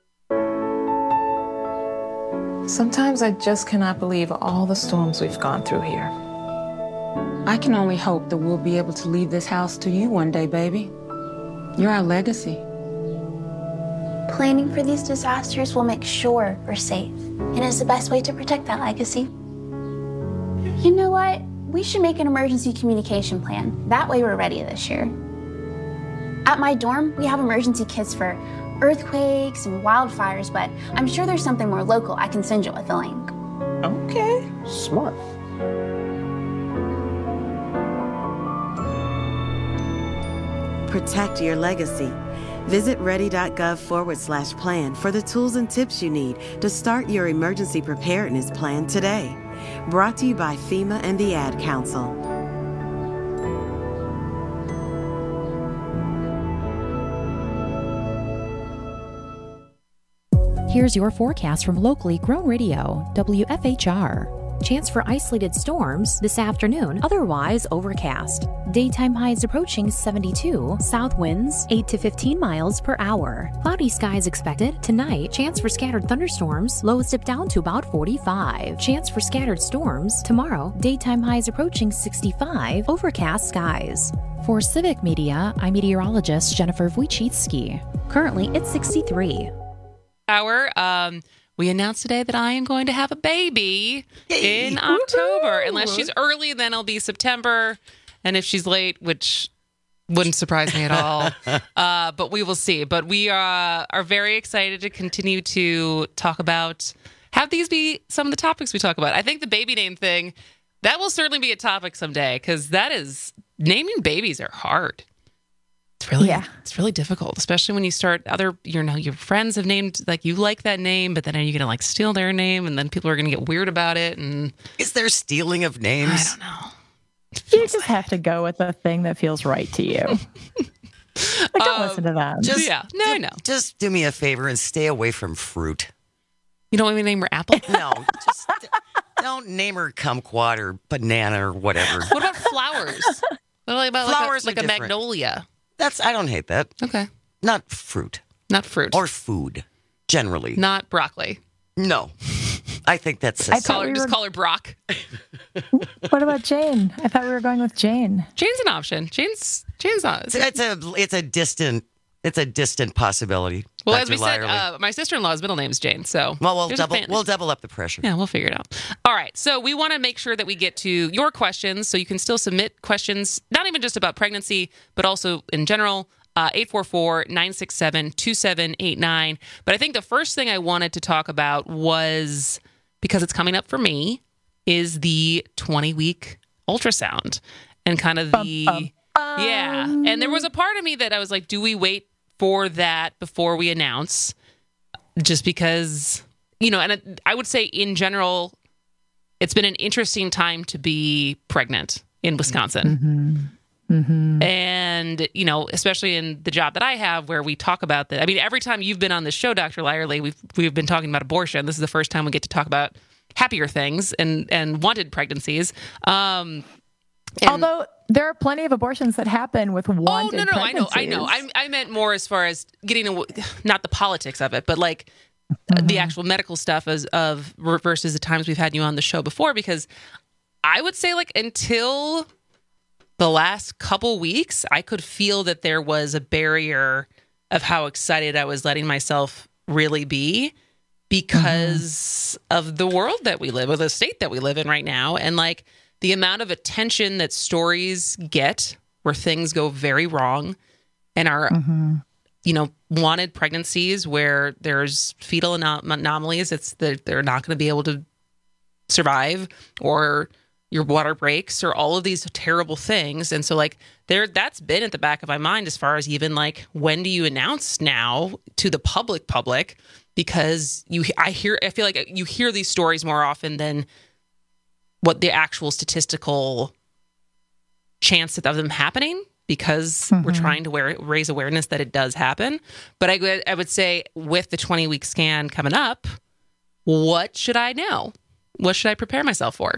Sometimes I just cannot believe all the storms we've gone through here. I can only hope that we'll be able to leave this house to you one day, baby. You're our legacy. Planning for these disasters will make sure we're safe, and is the best way to protect that legacy. You know what? We should make an emergency communication plan. That way we're ready this year. At my dorm, we have emergency kits for earthquakes and wildfires, but I'm sure there's something more local I can send you with a link. Okay. Smart. Protect your legacy. Visit ready.gov forward slash plan for the tools and tips you need to start your emergency preparedness plan today. Brought to you by FEMA and the Ad Council. Here's your forecast from locally grown radio, W F H R. Chance for isolated storms this afternoon, otherwise overcast. Daytime highs approaching seventy-two, south winds eight to fifteen miles per hour. Cloudy skies expected. Tonight, chance for scattered thunderstorms, lows dip down to about forty-five. Chance for scattered storms. Tomorrow, daytime highs approaching sixty-five, overcast skies. For Civic Media, I'm meteorologist Jennifer Wojcicki. Currently, it's sixty-three. Hour, um, we announced today that I am going to have a baby Yay. in October. Woo-hoo! Unless she's early, then it'll be September. And if she's late, which wouldn't surprise me at all, uh, but we will see. But we uh, are very excited to continue to talk about, have these be some of the topics we talk about. I think the baby name thing, that will certainly be a topic someday, because that is, naming babies are hard. It's really, yeah. it's really difficult, especially when you start other, you know, your friends have named, like, you like that name, but then are you going to, like, steal their name? And then people are going to get weird about it. And is there stealing of names? I don't know. You just like... have to go with the thing that feels right to you. Like, don't um, listen to them. Just, yeah, no, no. Just do me a favor and stay away from fruit. You don't want me to name her Apple? No, just don't name her kumquat or banana or whatever. What about flowers? What about Flowers like a, are like a different. magnolia? That's I don't hate that. Okay. Not fruit. Not fruit. Or food, generally. Not broccoli. No. I think that's I a thought Call her, we just were- call her Brock. What about Jane? I thought we were going with Jane. Jane's an option. Jane's Jane's on. It's, it's a it's a distant it's a distant possibility. Well, Doctor as we said, Lyerly. uh, my sister-in-law's middle name's Jane, so well, we'll there's a double fan- we'll double up the pressure. Yeah, we'll figure it out. All right, so we want to make sure that we get to your questions, so you can still submit questions, not even just about pregnancy, but also in general. Uh, eight four four, nine six seven, two seven eight nine. But I think the first thing I wanted to talk about was, because it's coming up for me, is the twenty-week ultrasound and kind of the... Bum, bum. Yeah, and there was a part of me that I was like, do we wait for that before we announce? Just because, you know, and it, I would say in general, it's been an interesting time to be pregnant in Wisconsin. Mm-hmm. Mm-hmm. And, you know, especially in the job that I have where we talk about that. I mean, every time you've been on this show, Doctor Lyerly, we've we've been talking about abortion. This is the first time we get to talk about happier things and, and wanted pregnancies. Um, and- Although there are plenty of abortions that happen with wanted Oh, no, no, I know, I know. pregnancies. I, I meant more as far as getting, aw- not the politics of it, but like Mm-hmm. the actual medical stuff as of versus the times we've had you on the show before, because I would say like until the last couple weeks, I could feel that there was a barrier of how excited I was letting myself really be because mm-hmm. of the world that we live, or the state that we live in right now. And like the amount of attention that stories get where things go very wrong and are, mm-hmm. you know, wanted pregnancies where there's fetal anom- anomalies. It's that they're not going to be able to survive, or your water breaks, or all of these terrible things. And so like there, that's been at the back of my mind as far as even like, when do you announce now to the public public? Because you, I hear, I feel like you hear these stories more often than what the actual statistical chance of them happening, because mm-hmm. we're trying to wear, raise awareness that it does happen. But I, I would say with the twenty week scan coming up, what should I know? What should I prepare myself for?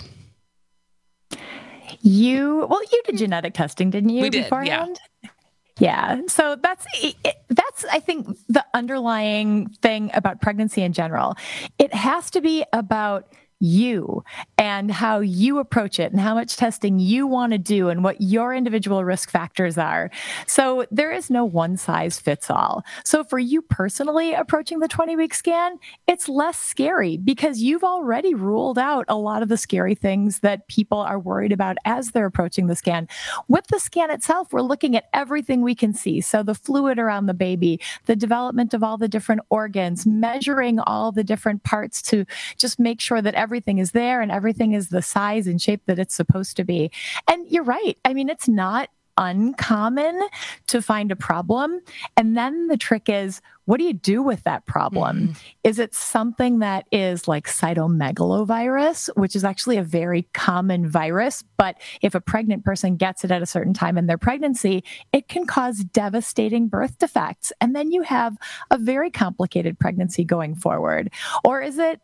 You, well, you did genetic testing, didn't you? We did, beforehand? Yeah. Yeah. So that's, that's, I think, the underlying thing about pregnancy in general. It has to be about you and how you approach it and how much testing you want to do and what your individual risk factors are. So there is no one size fits all. So for you personally approaching the twenty week scan, it's less scary because you've already ruled out a lot of the scary things that people are worried about as they're approaching the scan. With the scan itself, we're looking at everything we can see. So the fluid around the baby, the development of all the different organs, measuring all the different parts to just make sure that everything is there and everything is the size and shape that it's supposed to be. And you're right. I mean, it's not uncommon to find a problem. And then the trick is, what do you do with that problem? Mm-hmm. Is it something that is like cytomegalovirus, which is actually a very common virus, but if a pregnant person gets it at a certain time in their pregnancy, it can cause devastating birth defects. And then you have a very complicated pregnancy going forward. Or is it,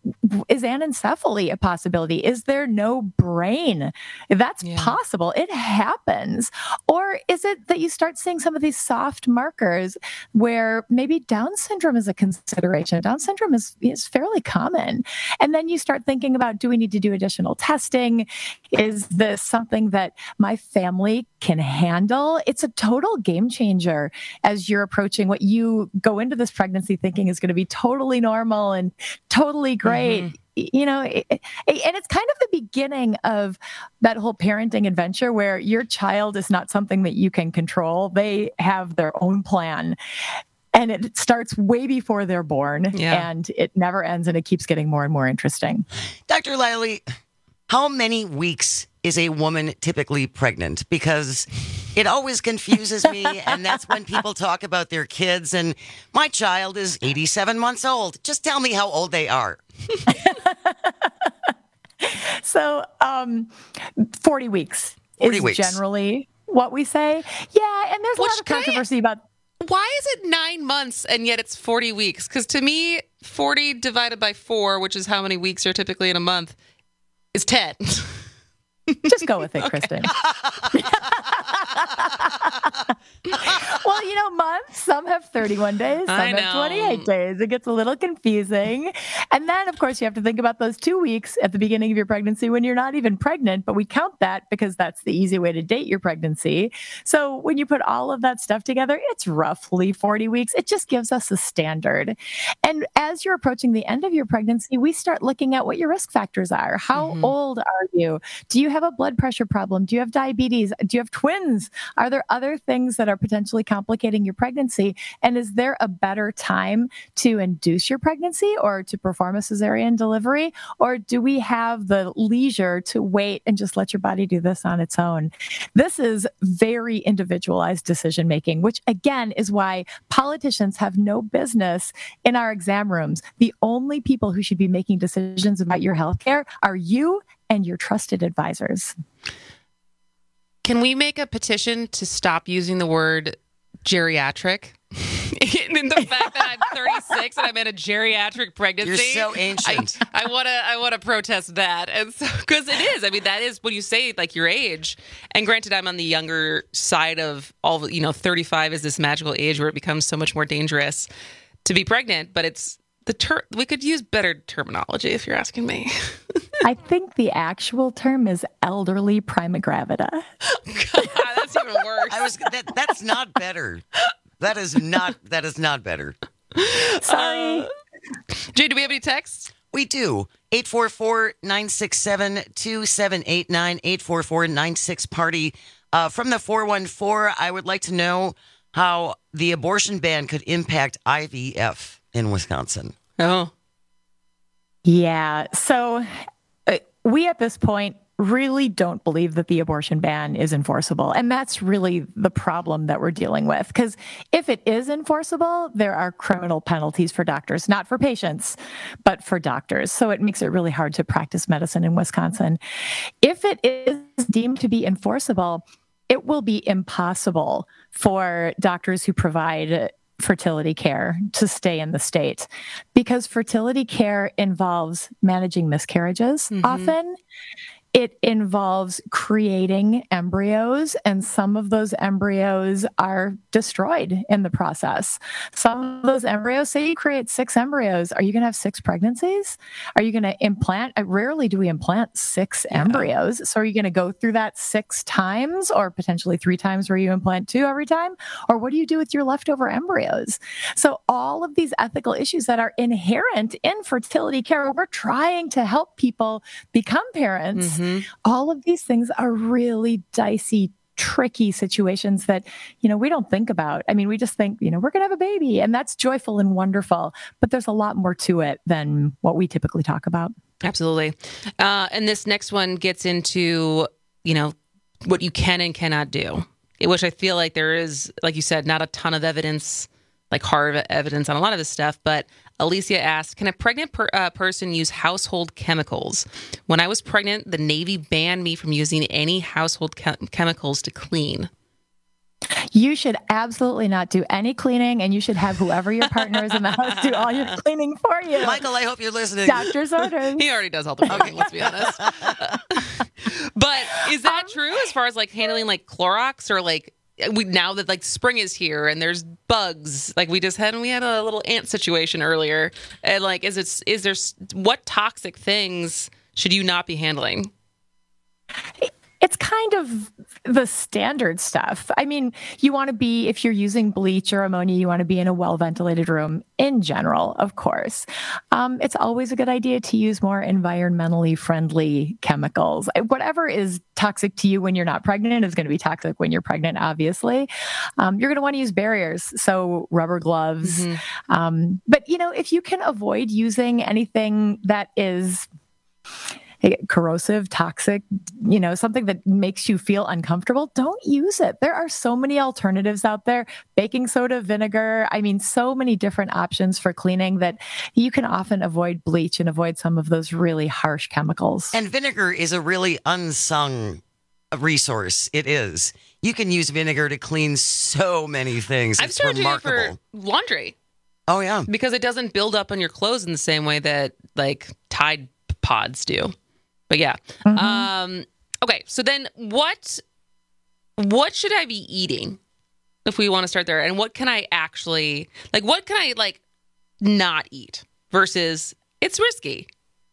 is anencephaly a possibility? Is there no brain? That's yeah. possible. It happens. Or is it that you start seeing some of these soft markers where maybe Maybe Down syndrome is a consideration. Down syndrome is, is fairly common. And then you start thinking about, do we need to do additional testing? Is this something that my family can handle? It's a total game changer as you're approaching what you go into this pregnancy thinking is going to be totally normal and totally great. Mm-hmm. You know, it, it, and it's kind of the beginning of that whole parenting adventure where your child is not something that you can control. They have their own plan. And it starts way before they're born, yeah. and it never ends, and it keeps getting more and more interesting. Doctor Lyerly, how many weeks is a woman typically pregnant? Because it always confuses me, and that's when people talk about their kids, and my child is eighty-seven months old. Just tell me how old they are. So, um, forty weeks forty is weeks. Generally what we say. Yeah, and there's a Which lot of controversy I- about... why is it nine months and yet it's forty weeks? Because to me, forty divided by four, which is how many weeks are typically in a month, is ten. Just go with it, Kristen. Well, you know, months, some have thirty-one days, some I have know. twenty-eight days. It gets a little confusing. And then, of course, you have to think about those two weeks at the beginning of your pregnancy when you're not even pregnant, but we count that because that's the easy way to date your pregnancy. So when you put all of that stuff together, it's roughly forty weeks. It just gives us a standard. And as you're approaching the end of your pregnancy, we start looking at what your risk factors are. How Mm-hmm. old are you? Do you have a blood pressure problem? Do you have diabetes? Do you have twins? Are there other things that are potentially complicating your pregnancy? And is there a better time to induce your pregnancy or to perform a cesarean delivery? Or do we have the leisure to wait and just let your body do this on its own? This is very individualized decision making, which again is why politicians have no business in our exam rooms. The only people who should be making decisions about your healthcare are you and your trusted advisors. Can we make a petition to stop using the word geriatric? In the fact that I'm thirty-six and I'm in a geriatric pregnancy. You're so ancient. I want to I want to protest that. And so, because it is. I mean, that is when you say like your age. And granted, I'm on the younger side of all, you know, thirty-five is this magical age where it becomes so much more dangerous to be pregnant. But it's the ter- we could use better terminology if you're asking me. I think the actual term is elderly primigravida. God, that's even worse. I was that, that's not better. That is not that is not better. Sorry. Uh, Jay, do we have any texts? We do. eight four four, nine six seven, two seven eight nine, eight four four, nine six party. Uh, from the four one four, I would like to know how the abortion ban could impact I V F in Wisconsin. Oh. Yeah. So uh, we at this point really don't believe that the abortion ban is enforceable. And that's really the problem that we're dealing with. Because if it is enforceable, there are criminal penalties for doctors, not for patients, but for doctors. So it makes it really hard to practice medicine in Wisconsin. If it is deemed to be enforceable, it will be impossible for doctors who provide fertility care to stay in the state, because fertility care involves managing miscarriages mm-hmm. often. It involves creating embryos, and some of those embryos are destroyed in the process. Some of those embryos, say you create six embryos, are you going to have six pregnancies? Are you going to implant? Rarely do we implant six yeah. embryos. So are you going to go through that six times, or potentially three times where you implant two every time? Or what do you do with your leftover embryos? So all of these ethical issues that are inherent in fertility care, we're trying to help people become parents. Mm-hmm. All of these things are really dicey, tricky situations that, you know, we don't think about. I mean, we just think, you know, we're going to have a baby, and that's joyful and wonderful, but there's a lot more to it than what we typically talk about. Absolutely. Uh, and this next one gets into, you know, what you can and cannot do, which I feel like there is, like you said, not a ton of evidence, like hard evidence on a lot of this stuff. But Alicia asked, can a pregnant per, uh, person use household chemicals? When I was pregnant, the Navy banned me from using any household chem- chemicals to clean. You should absolutely not do any cleaning, and you should have whoever your partner is in the house do all your cleaning for you. Michael, I hope you're listening. Doctor's orders. He already does all the cleaning, let's be honest. But is that um, true as far as like handling like Clorox, or like we now that like spring is here and there's bugs, like we just had we had a little ant situation earlier, and like is it is there what toxic things should you not be handling? It's kind of the standard stuff. I mean, you want to be, if you're using bleach or ammonia, you want to be in a well-ventilated room in general, of course. Um, it's always a good idea to use more environmentally friendly chemicals. Whatever is toxic to you when you're not pregnant is going to be toxic when you're pregnant, obviously. Um, you're going to want to use barriers, so rubber gloves. Mm-hmm. Um, but, you know, if you can avoid using anything that is corrosive, toxic, you know, something that makes you feel uncomfortable, don't use it. There are so many alternatives out there. Baking soda, vinegar. I mean, so many different options for cleaning that you can often avoid bleach and avoid some of those really harsh chemicals. And vinegar is a really unsung resource. It is. You can use vinegar to clean so many things. I've It's started remarkable. doing it for laundry. Oh, yeah. Because it doesn't build up on your clothes in the same way that like Tide Pods do. But yeah. Mm-hmm. Um, okay. So then what, what should I be eating if we want to start there? And what can I actually, like, what can I like not eat versus it's risky?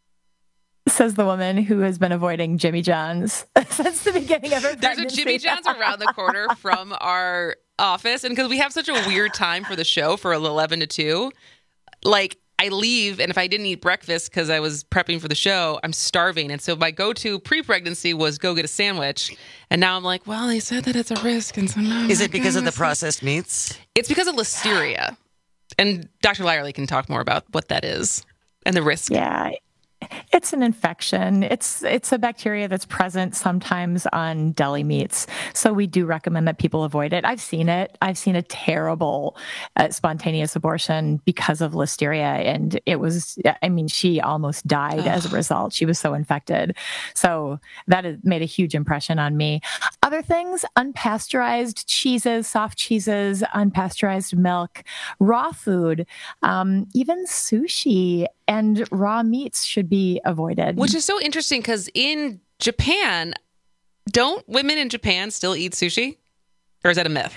Says the woman who has been avoiding Jimmy John's since the beginning of her There's a pregnancy. Jimmy John's around the corner from our office. And because we have such a weird time for the show for eleven to two, like I leave and if I didn't eat breakfast because I was prepping for the show, I'm starving. And so my go-to pre-pregnancy was go get a sandwich. And now I'm like, well, they said that it's a risk. And so now Is it because of the processed meats? It's because of listeria. And Doctor Lyerly can talk more about what that is and the risk. Yeah. It's an infection. It's it's a bacteria that's present sometimes on deli meats. So we do recommend that people avoid it. I've seen it. I've seen a terrible uh, spontaneous abortion because of listeria. And it was, I mean, she almost died as a result. She was so infected. So that has made a huge impression on me. Other things, unpasteurized cheeses, soft cheeses, unpasteurized milk, raw food, um, even sushi and raw meats should be avoided. Which is so interesting because in Japan, don't women in Japan still eat sushi? Or is that a myth?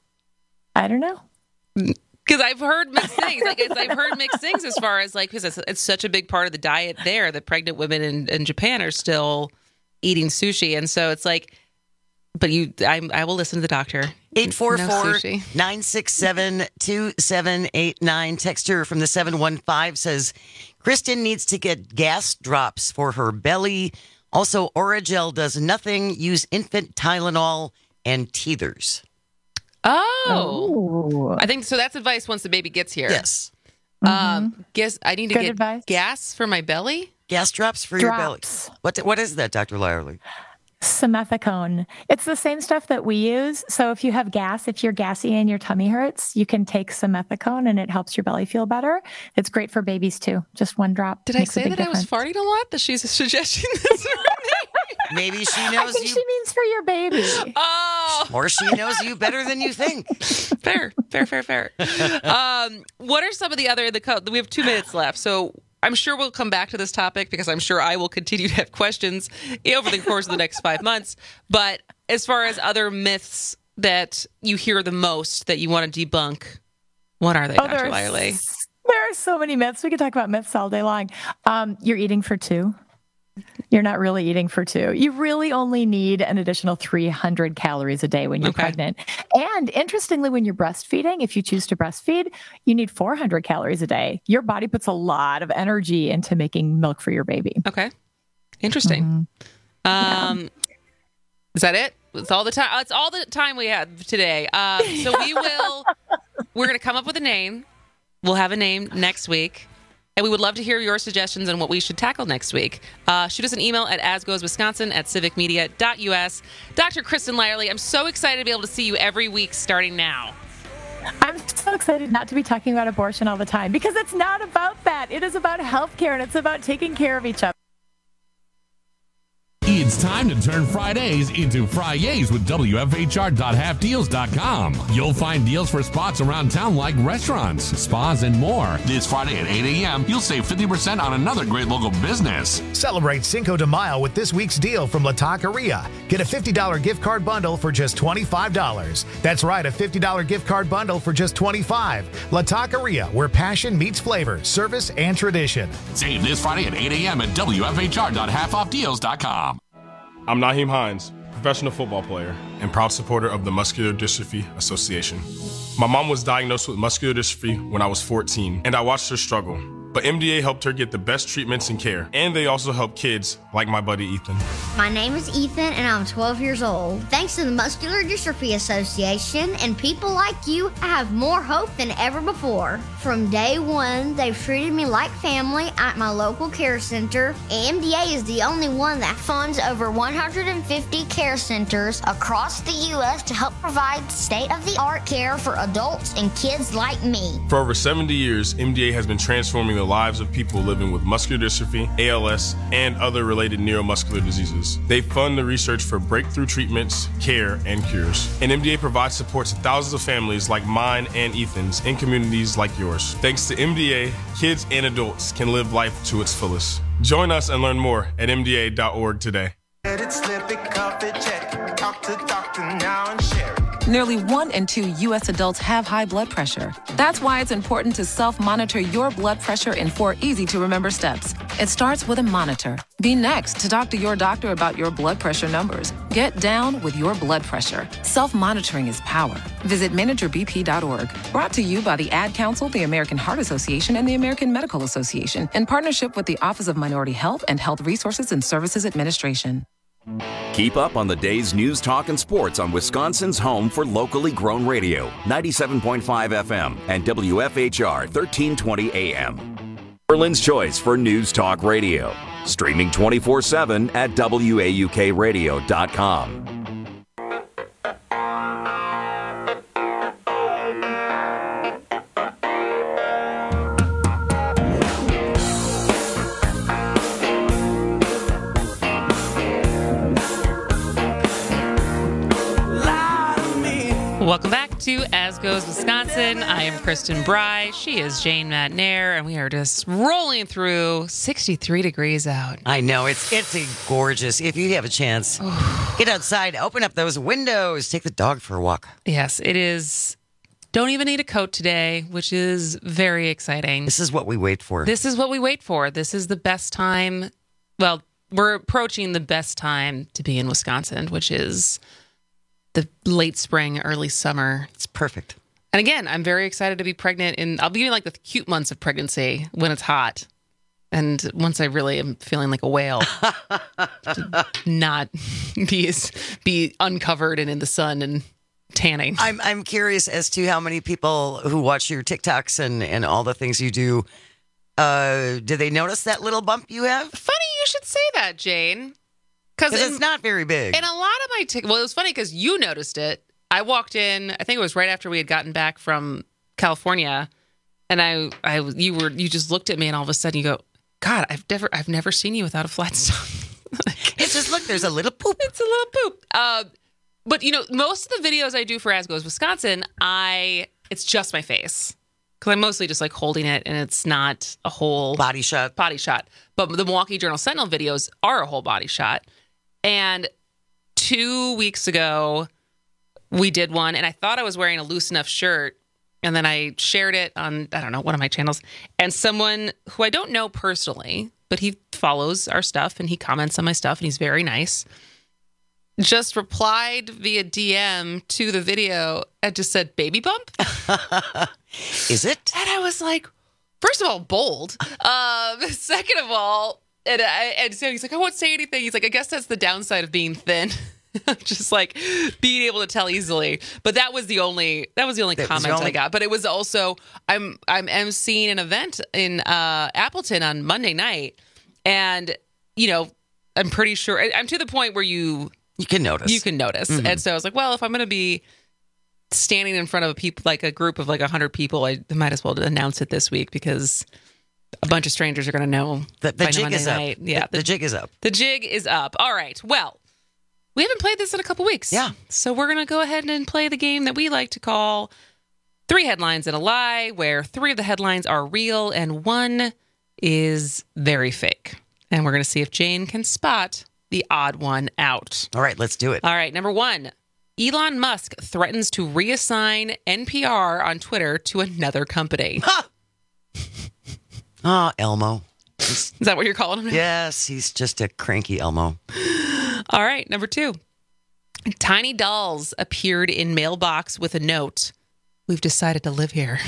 I don't know. Because I've heard mixed things. Like it's, I've heard mixed things as far as like, because it's, it's such a big part of the diet there that pregnant women in, in Japan are still eating sushi. And so it's like, but you, I, I will listen to the doctor. eight four No four, sushi. nine six seven, two seven eight nine. Texter from the seven one five says, Kristen needs to get gas drops for her belly. Also, Oragel does nothing. Use infant Tylenol and teethers. Oh. I think so. That's advice once the baby gets here. Yes. Um, guess I need to Good get advice. gas for my belly. Gas drops for your belly. Drops. What What is that, Doctor Lyerly? Simethicone. It's the same stuff that we use. So if you have gas, if you're gassy and your tummy hurts, you can take simethicone and it helps your belly feel better. It's great for babies too. Just one drop. Did I makes a say big that I was difference. farting a lot? That she's suggesting this. Maybe she I knows think you, she means for your baby. Oh, or she knows you better than you think. fair, fair, fair, fair. Um, what are some of the other the co- we have two minutes left, so I'm sure we'll come back to this topic because I'm sure I will continue to have questions over the course of the next five months. But as far as other myths that you hear the most that you want to debunk, what are they, Oh, Doctor there are Lyerly? s- There are so many myths. We could talk about myths all day long. Um, you're eating for two. You're not really eating for two. You really only need an additional three hundred calories a day when you're Okay. pregnant. And interestingly, when you're breastfeeding, if you choose to breastfeed, you need four hundred calories a day. Your body puts a lot of energy into making milk for your baby. Okay, interesting. Um, is that it? It's all the time. It's all the time we have today. Um, so we will. We're going to come up with a name. We'll have a name next week. And we would love to hear your suggestions on what we should tackle next week. Uh, shoot us an email at asgoeswisconsin at civicmedia dot u s. Doctor Kristen Lyerly, I'm so excited to be able to see you every week starting now. I'm so excited not to be talking about abortion all the time because it's not about that. It is about healthcare and it's about taking care of each other. It's time to turn Fridays into Fridays with W F H R dot half deals dot com. You'll find deals for spots around town like restaurants, spas, and more. This Friday at eight a.m., you'll save fifty percent on another great local business. Celebrate Cinco de Mayo with this week's deal from La Taqueria. Get a fifty dollars gift card bundle for just twenty-five dollars. That's right, a fifty dollars gift card bundle for just twenty-five dollars. La Taqueria, where passion meets flavor, service, and tradition. Save this Friday at eight a.m. at W F H R dot half off deals dot com. I'm Naheem Hines, professional football player and proud supporter of the Muscular Dystrophy Association. My mom was diagnosed with muscular dystrophy when I was fourteen, and I watched her struggle. But M D A helped her get the best treatments and care, and they also help kids like my buddy Ethan. My name is Ethan, and I'm twelve years old. Thanks to the Muscular Dystrophy Association and people like you, I have more hope than ever before. From day one, they've treated me like family at my local care center. M D A is the only one that funds over one hundred fifty care centers across the U S to help provide state-of-the-art care for adults and kids like me. For over seventy years, M D A has been transforming the lives of people living with muscular dystrophy, A L S, and other related neuromuscular diseases. They fund the research for breakthrough treatments, care, and cures. And M D A provides support to thousands of families like mine and Ethan's in communities like yours. Thanks to M D A, kids and adults can live life to its fullest. Join us and learn more at M D A dot org today. Nearly one in two U S adults have high blood pressure. That's why it's important to self-monitor your blood pressure in four easy-to-remember steps. It starts with a monitor. Be next to talk to your doctor about your blood pressure numbers. Get down with your blood pressure. Self-monitoring is power. Visit manager b p dot org. Brought to you by the Ad Council, the American Heart Association, and the American Medical Association, in partnership with the Office of Minority Health and Health Resources and Services Administration. Keep up on the day's news, talk, and sports on Wisconsin's home for locally grown radio, ninety-seven point five F M and W F H R thirteen twenty A M. Berlin's choice for news talk radio. Streaming twenty-four seven at W A U K radio dot com. Welcome back to As Goes Wisconsin. I am Kristen Bry. She is Jane Matnair, and we are just rolling through sixty-three degrees out. I know. It's it's a gorgeous. If you have a chance, get outside, open up those windows, take the dog for a walk. Yes, it is. Don't even need a coat today, which is very exciting. This is what we wait for. This is what we wait for. This is the best time. Well, we're approaching the best time to be in Wisconsin, which is the late spring, early summer. It's perfect. And again, I'm very excited to be pregnant in, I'll be in like the cute months of pregnancy when it's hot. And once I really am feeling like a whale, not be, be uncovered and in the sun and tanning. I'm I'm curious as to how many people who watch your TikToks and, and all the things you do, uh, do they notice that little bump you have? Funny you should say that, Jane. Because it's not very big. And a lot of my TikTok, well, it was funny because you noticed it. I walked in, I think it was right after we had gotten back from California, and I, I, you were, you just looked at me, and all of a sudden you go, God, I've never, I've never seen you without a flat stomach. It's just, look, there's a little poop. It's a little poop. Uh, but you know, most of the videos I do for As Goes Wisconsin, I, it's just my face. Because I'm mostly just like holding it, and it's not a whole body shot. Body shot. But the Milwaukee Journal Sentinel videos are a whole body shot. And two weeks ago, we did one, and I thought I was wearing a loose enough shirt, and then I shared it on, I don't know, one of my channels, and someone who I don't know personally, but he follows our stuff, and he comments on my stuff, and he's very nice, just replied via D M to the video and just said, baby bump? Is it? And I was like, first of all, bold. Um, second of all, And, I, and so he's like, I won't say anything. He's like, I guess that's the downside of being thin. Just like being able to tell easily. But that was the only that was the only that comment the only... I got. But it was also, I'm I'm emceeing an event in uh, Appleton on Monday night. And, you know, I'm pretty sure, I'm to the point where you... You can notice. You can notice. Mm-hmm. And so I was like, well, if I'm going to be standing in front of a people, like a group of like one hundred people, I might as well announce it this week because a bunch of strangers are going to know. The, the jig Monday is night. up. Yeah, the, the, the jig is up. The jig is up. All right. Well, we haven't played this in a couple weeks. Yeah. So we're going to go ahead and play the game that we like to call Three Headlines and a Lie, where three of the headlines are real and one is very fake. And we're going to see if Jane can spot the odd one out. All right, let's do it. All right. Number one. Elon Musk threatens to reassign N P R on Twitter to another company. Ha! Oh, Elmo. Is that what you're calling him now? Yes, he's just a cranky Elmo. All right, number two. Tiny dolls appeared in mailbox with a note. We've decided to live here.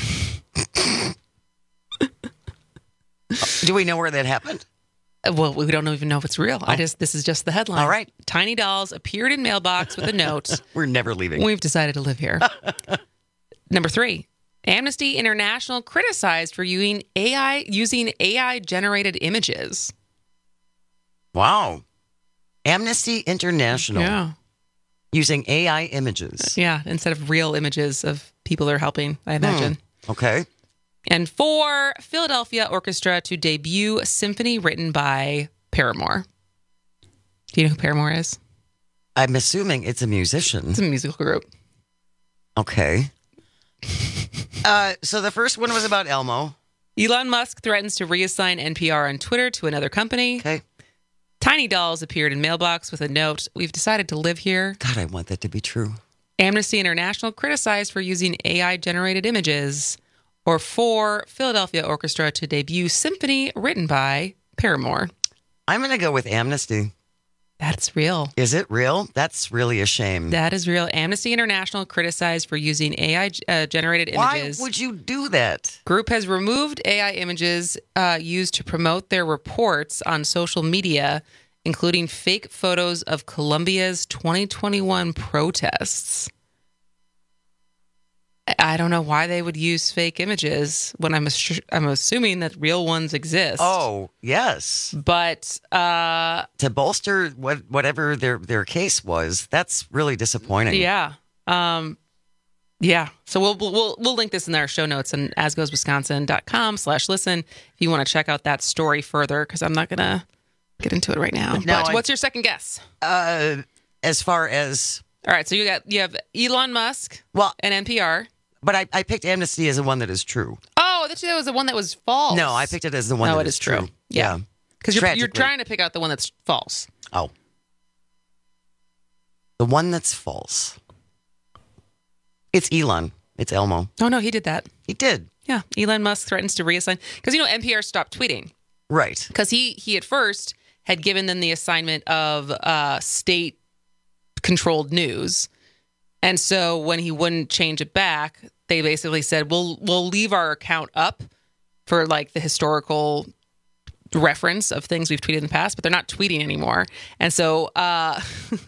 Do we know where that happened? Well, we don't even know if it's real. Oh. I just this is just the headline. All right. Tiny dolls appeared in mailbox with a note. We're never leaving. We've decided to live here. Number three. Amnesty International criticized for using A I using A I generated images. Wow. Amnesty International. Yeah. Using A I images. Yeah, instead of real images of people they're helping, I imagine. Hmm. Okay. And four, Philadelphia Orchestra to debut symphony written by Paramore. Do you know who Paramore is? I'm assuming it's a musician. It's a musical group. Okay. uh, so the first one was about Elmo. Elon Musk threatens to reassign N P R on Twitter to another company. Okay. Tiny Dolls appeared in Mailbox with a note, "We've decided to live here." God, I want that to be true. Amnesty International criticized for using A I-generated images. Or four, Philadelphia Orchestra to debut symphony written by Paramore. I'm going to go with Amnesty. That's real. Is it real? That's really a shame. That is real. Amnesty International criticized for using A I-generated uh, images. Why would you do that? Group has removed A I images uh, used to promote their reports on social media, including fake photos of Colombia's twenty twenty-one protests. I don't know why they would use fake images when I'm assu- I'm assuming that real ones exist. Oh, yes. But uh, to bolster what whatever their their case was, that's really disappointing. Yeah. Um, yeah. So we'll we'll we'll link this in our show notes on asgoeswisconsin.com slash listen if you want to check out that story further, because I'm not gonna get into it right now. But, now but I, what's your second guess? Uh, as far as all right, so you got you have Elon Musk, well, and N P R. But I, I picked Amnesty as the one that is true. Oh, that was the one that was false. No, I picked it as the one no, that it is, is true. true. Yeah. Because you're, you're trying to pick out the one that's false. Oh. The one that's false. It's Elon. It's Elmo. Oh, no, he did that. He did. Yeah. Elon Musk threatens to reassign. Because, you know, N P R stopped tweeting. Right. Because he, he at first had given them the assignment of uh, state-controlled news. And so when he wouldn't change it back, they basically said, we'll we'll leave our account up for like the historical reference of things we've tweeted in the past, but they're not tweeting anymore. And so uh,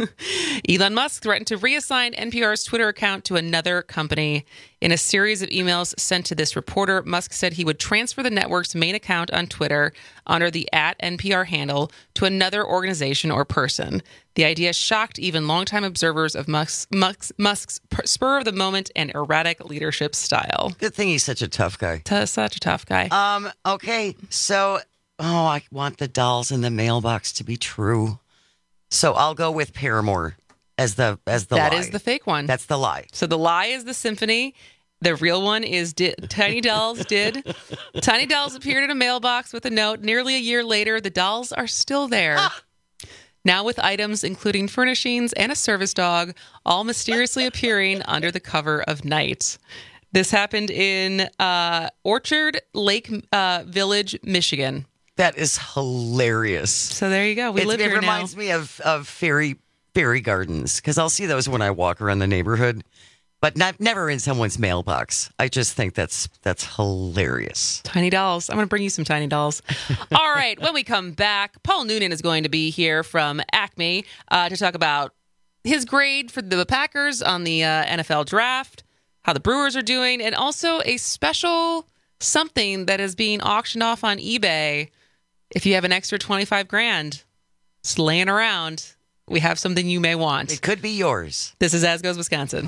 Elon Musk threatened to reassign N P R's Twitter account to another company. In a series of emails sent to this reporter, Musk said he would transfer the network's main account on Twitter under the at N P R handle to another organization or person. The idea shocked even longtime observers of Musk's, Musk's, Musk's spur-of-the-moment and erratic leadership style. Good thing he's such a tough guy. T- such a tough guy. Um. Okay, so... Oh, I want the dolls in the mailbox to be true. So I'll go with Paramore as the as the that lie. That is the fake one. That's the lie. So the lie is the symphony. The real one is did, Tiny Dolls did. Tiny Dolls appeared in a mailbox with a note. Nearly a year later, the dolls are still there. Ah! Now with items including furnishings and a service dog, all mysteriously appearing under the cover of night. This happened in uh, Orchard Lake uh, Village, Michigan. That is hilarious. So there you go. We it, live it here now. It reminds me of, of fairy fairy gardens, because I'll see those when I walk around the neighborhood, but not never in someone's mailbox. I just think that's that's hilarious. Tiny dolls. I'm going to bring you some tiny dolls. All right. When we come back, Paul Noonan is going to be here from Acme uh, to talk about his grade for the Packers on the uh, N F L draft, how the Brewers are doing, and also a special something that is being auctioned off on eBay. If you have an extra twenty-five grand just laying around, we have something you may want. It could be yours. This is As Goes Wisconsin.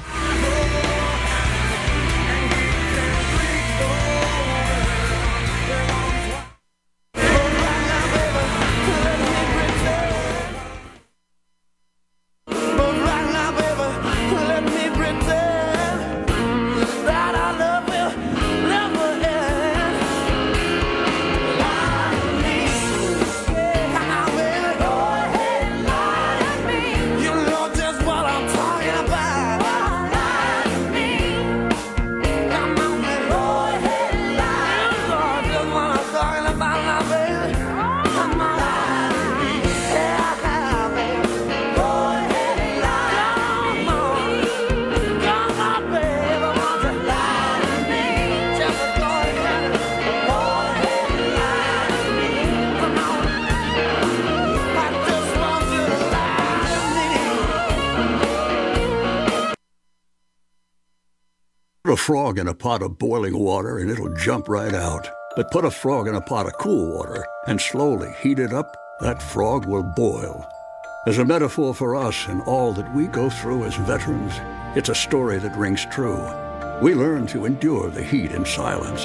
Put a frog in a pot of boiling water and it'll jump right out. But put a frog in a pot of cool water and slowly heat it up, that frog will boil. As a metaphor for us and all that we go through as veterans, it's a story that rings true. We learn to endure the heat in silence.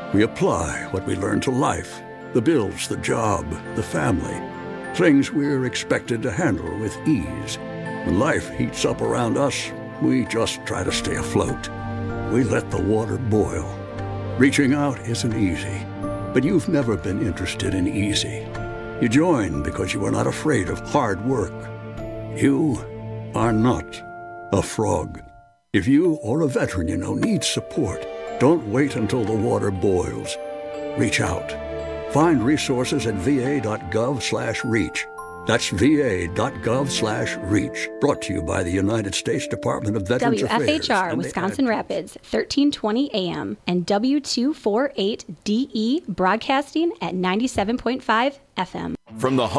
We apply what we learn to life, the bills, the job, the family, things we're expected to handle with ease. When life heats up around us, we just try to stay afloat. We let the water boil. Reaching out isn't easy, but you've never been interested in easy. You joined because you were not afraid of hard work. You are not a frog. If you or a veteran you know needs support, don't wait until the water boils. Reach out. Find resources at va.gov slash reach. That's va.gov slash reach. Brought to you by the United States Department of Veterans Affairs. W F H R, Wisconsin Rapids, thirteen twenty A M, and W two forty-eight D E, broadcasting at ninety-seven point five F M. From the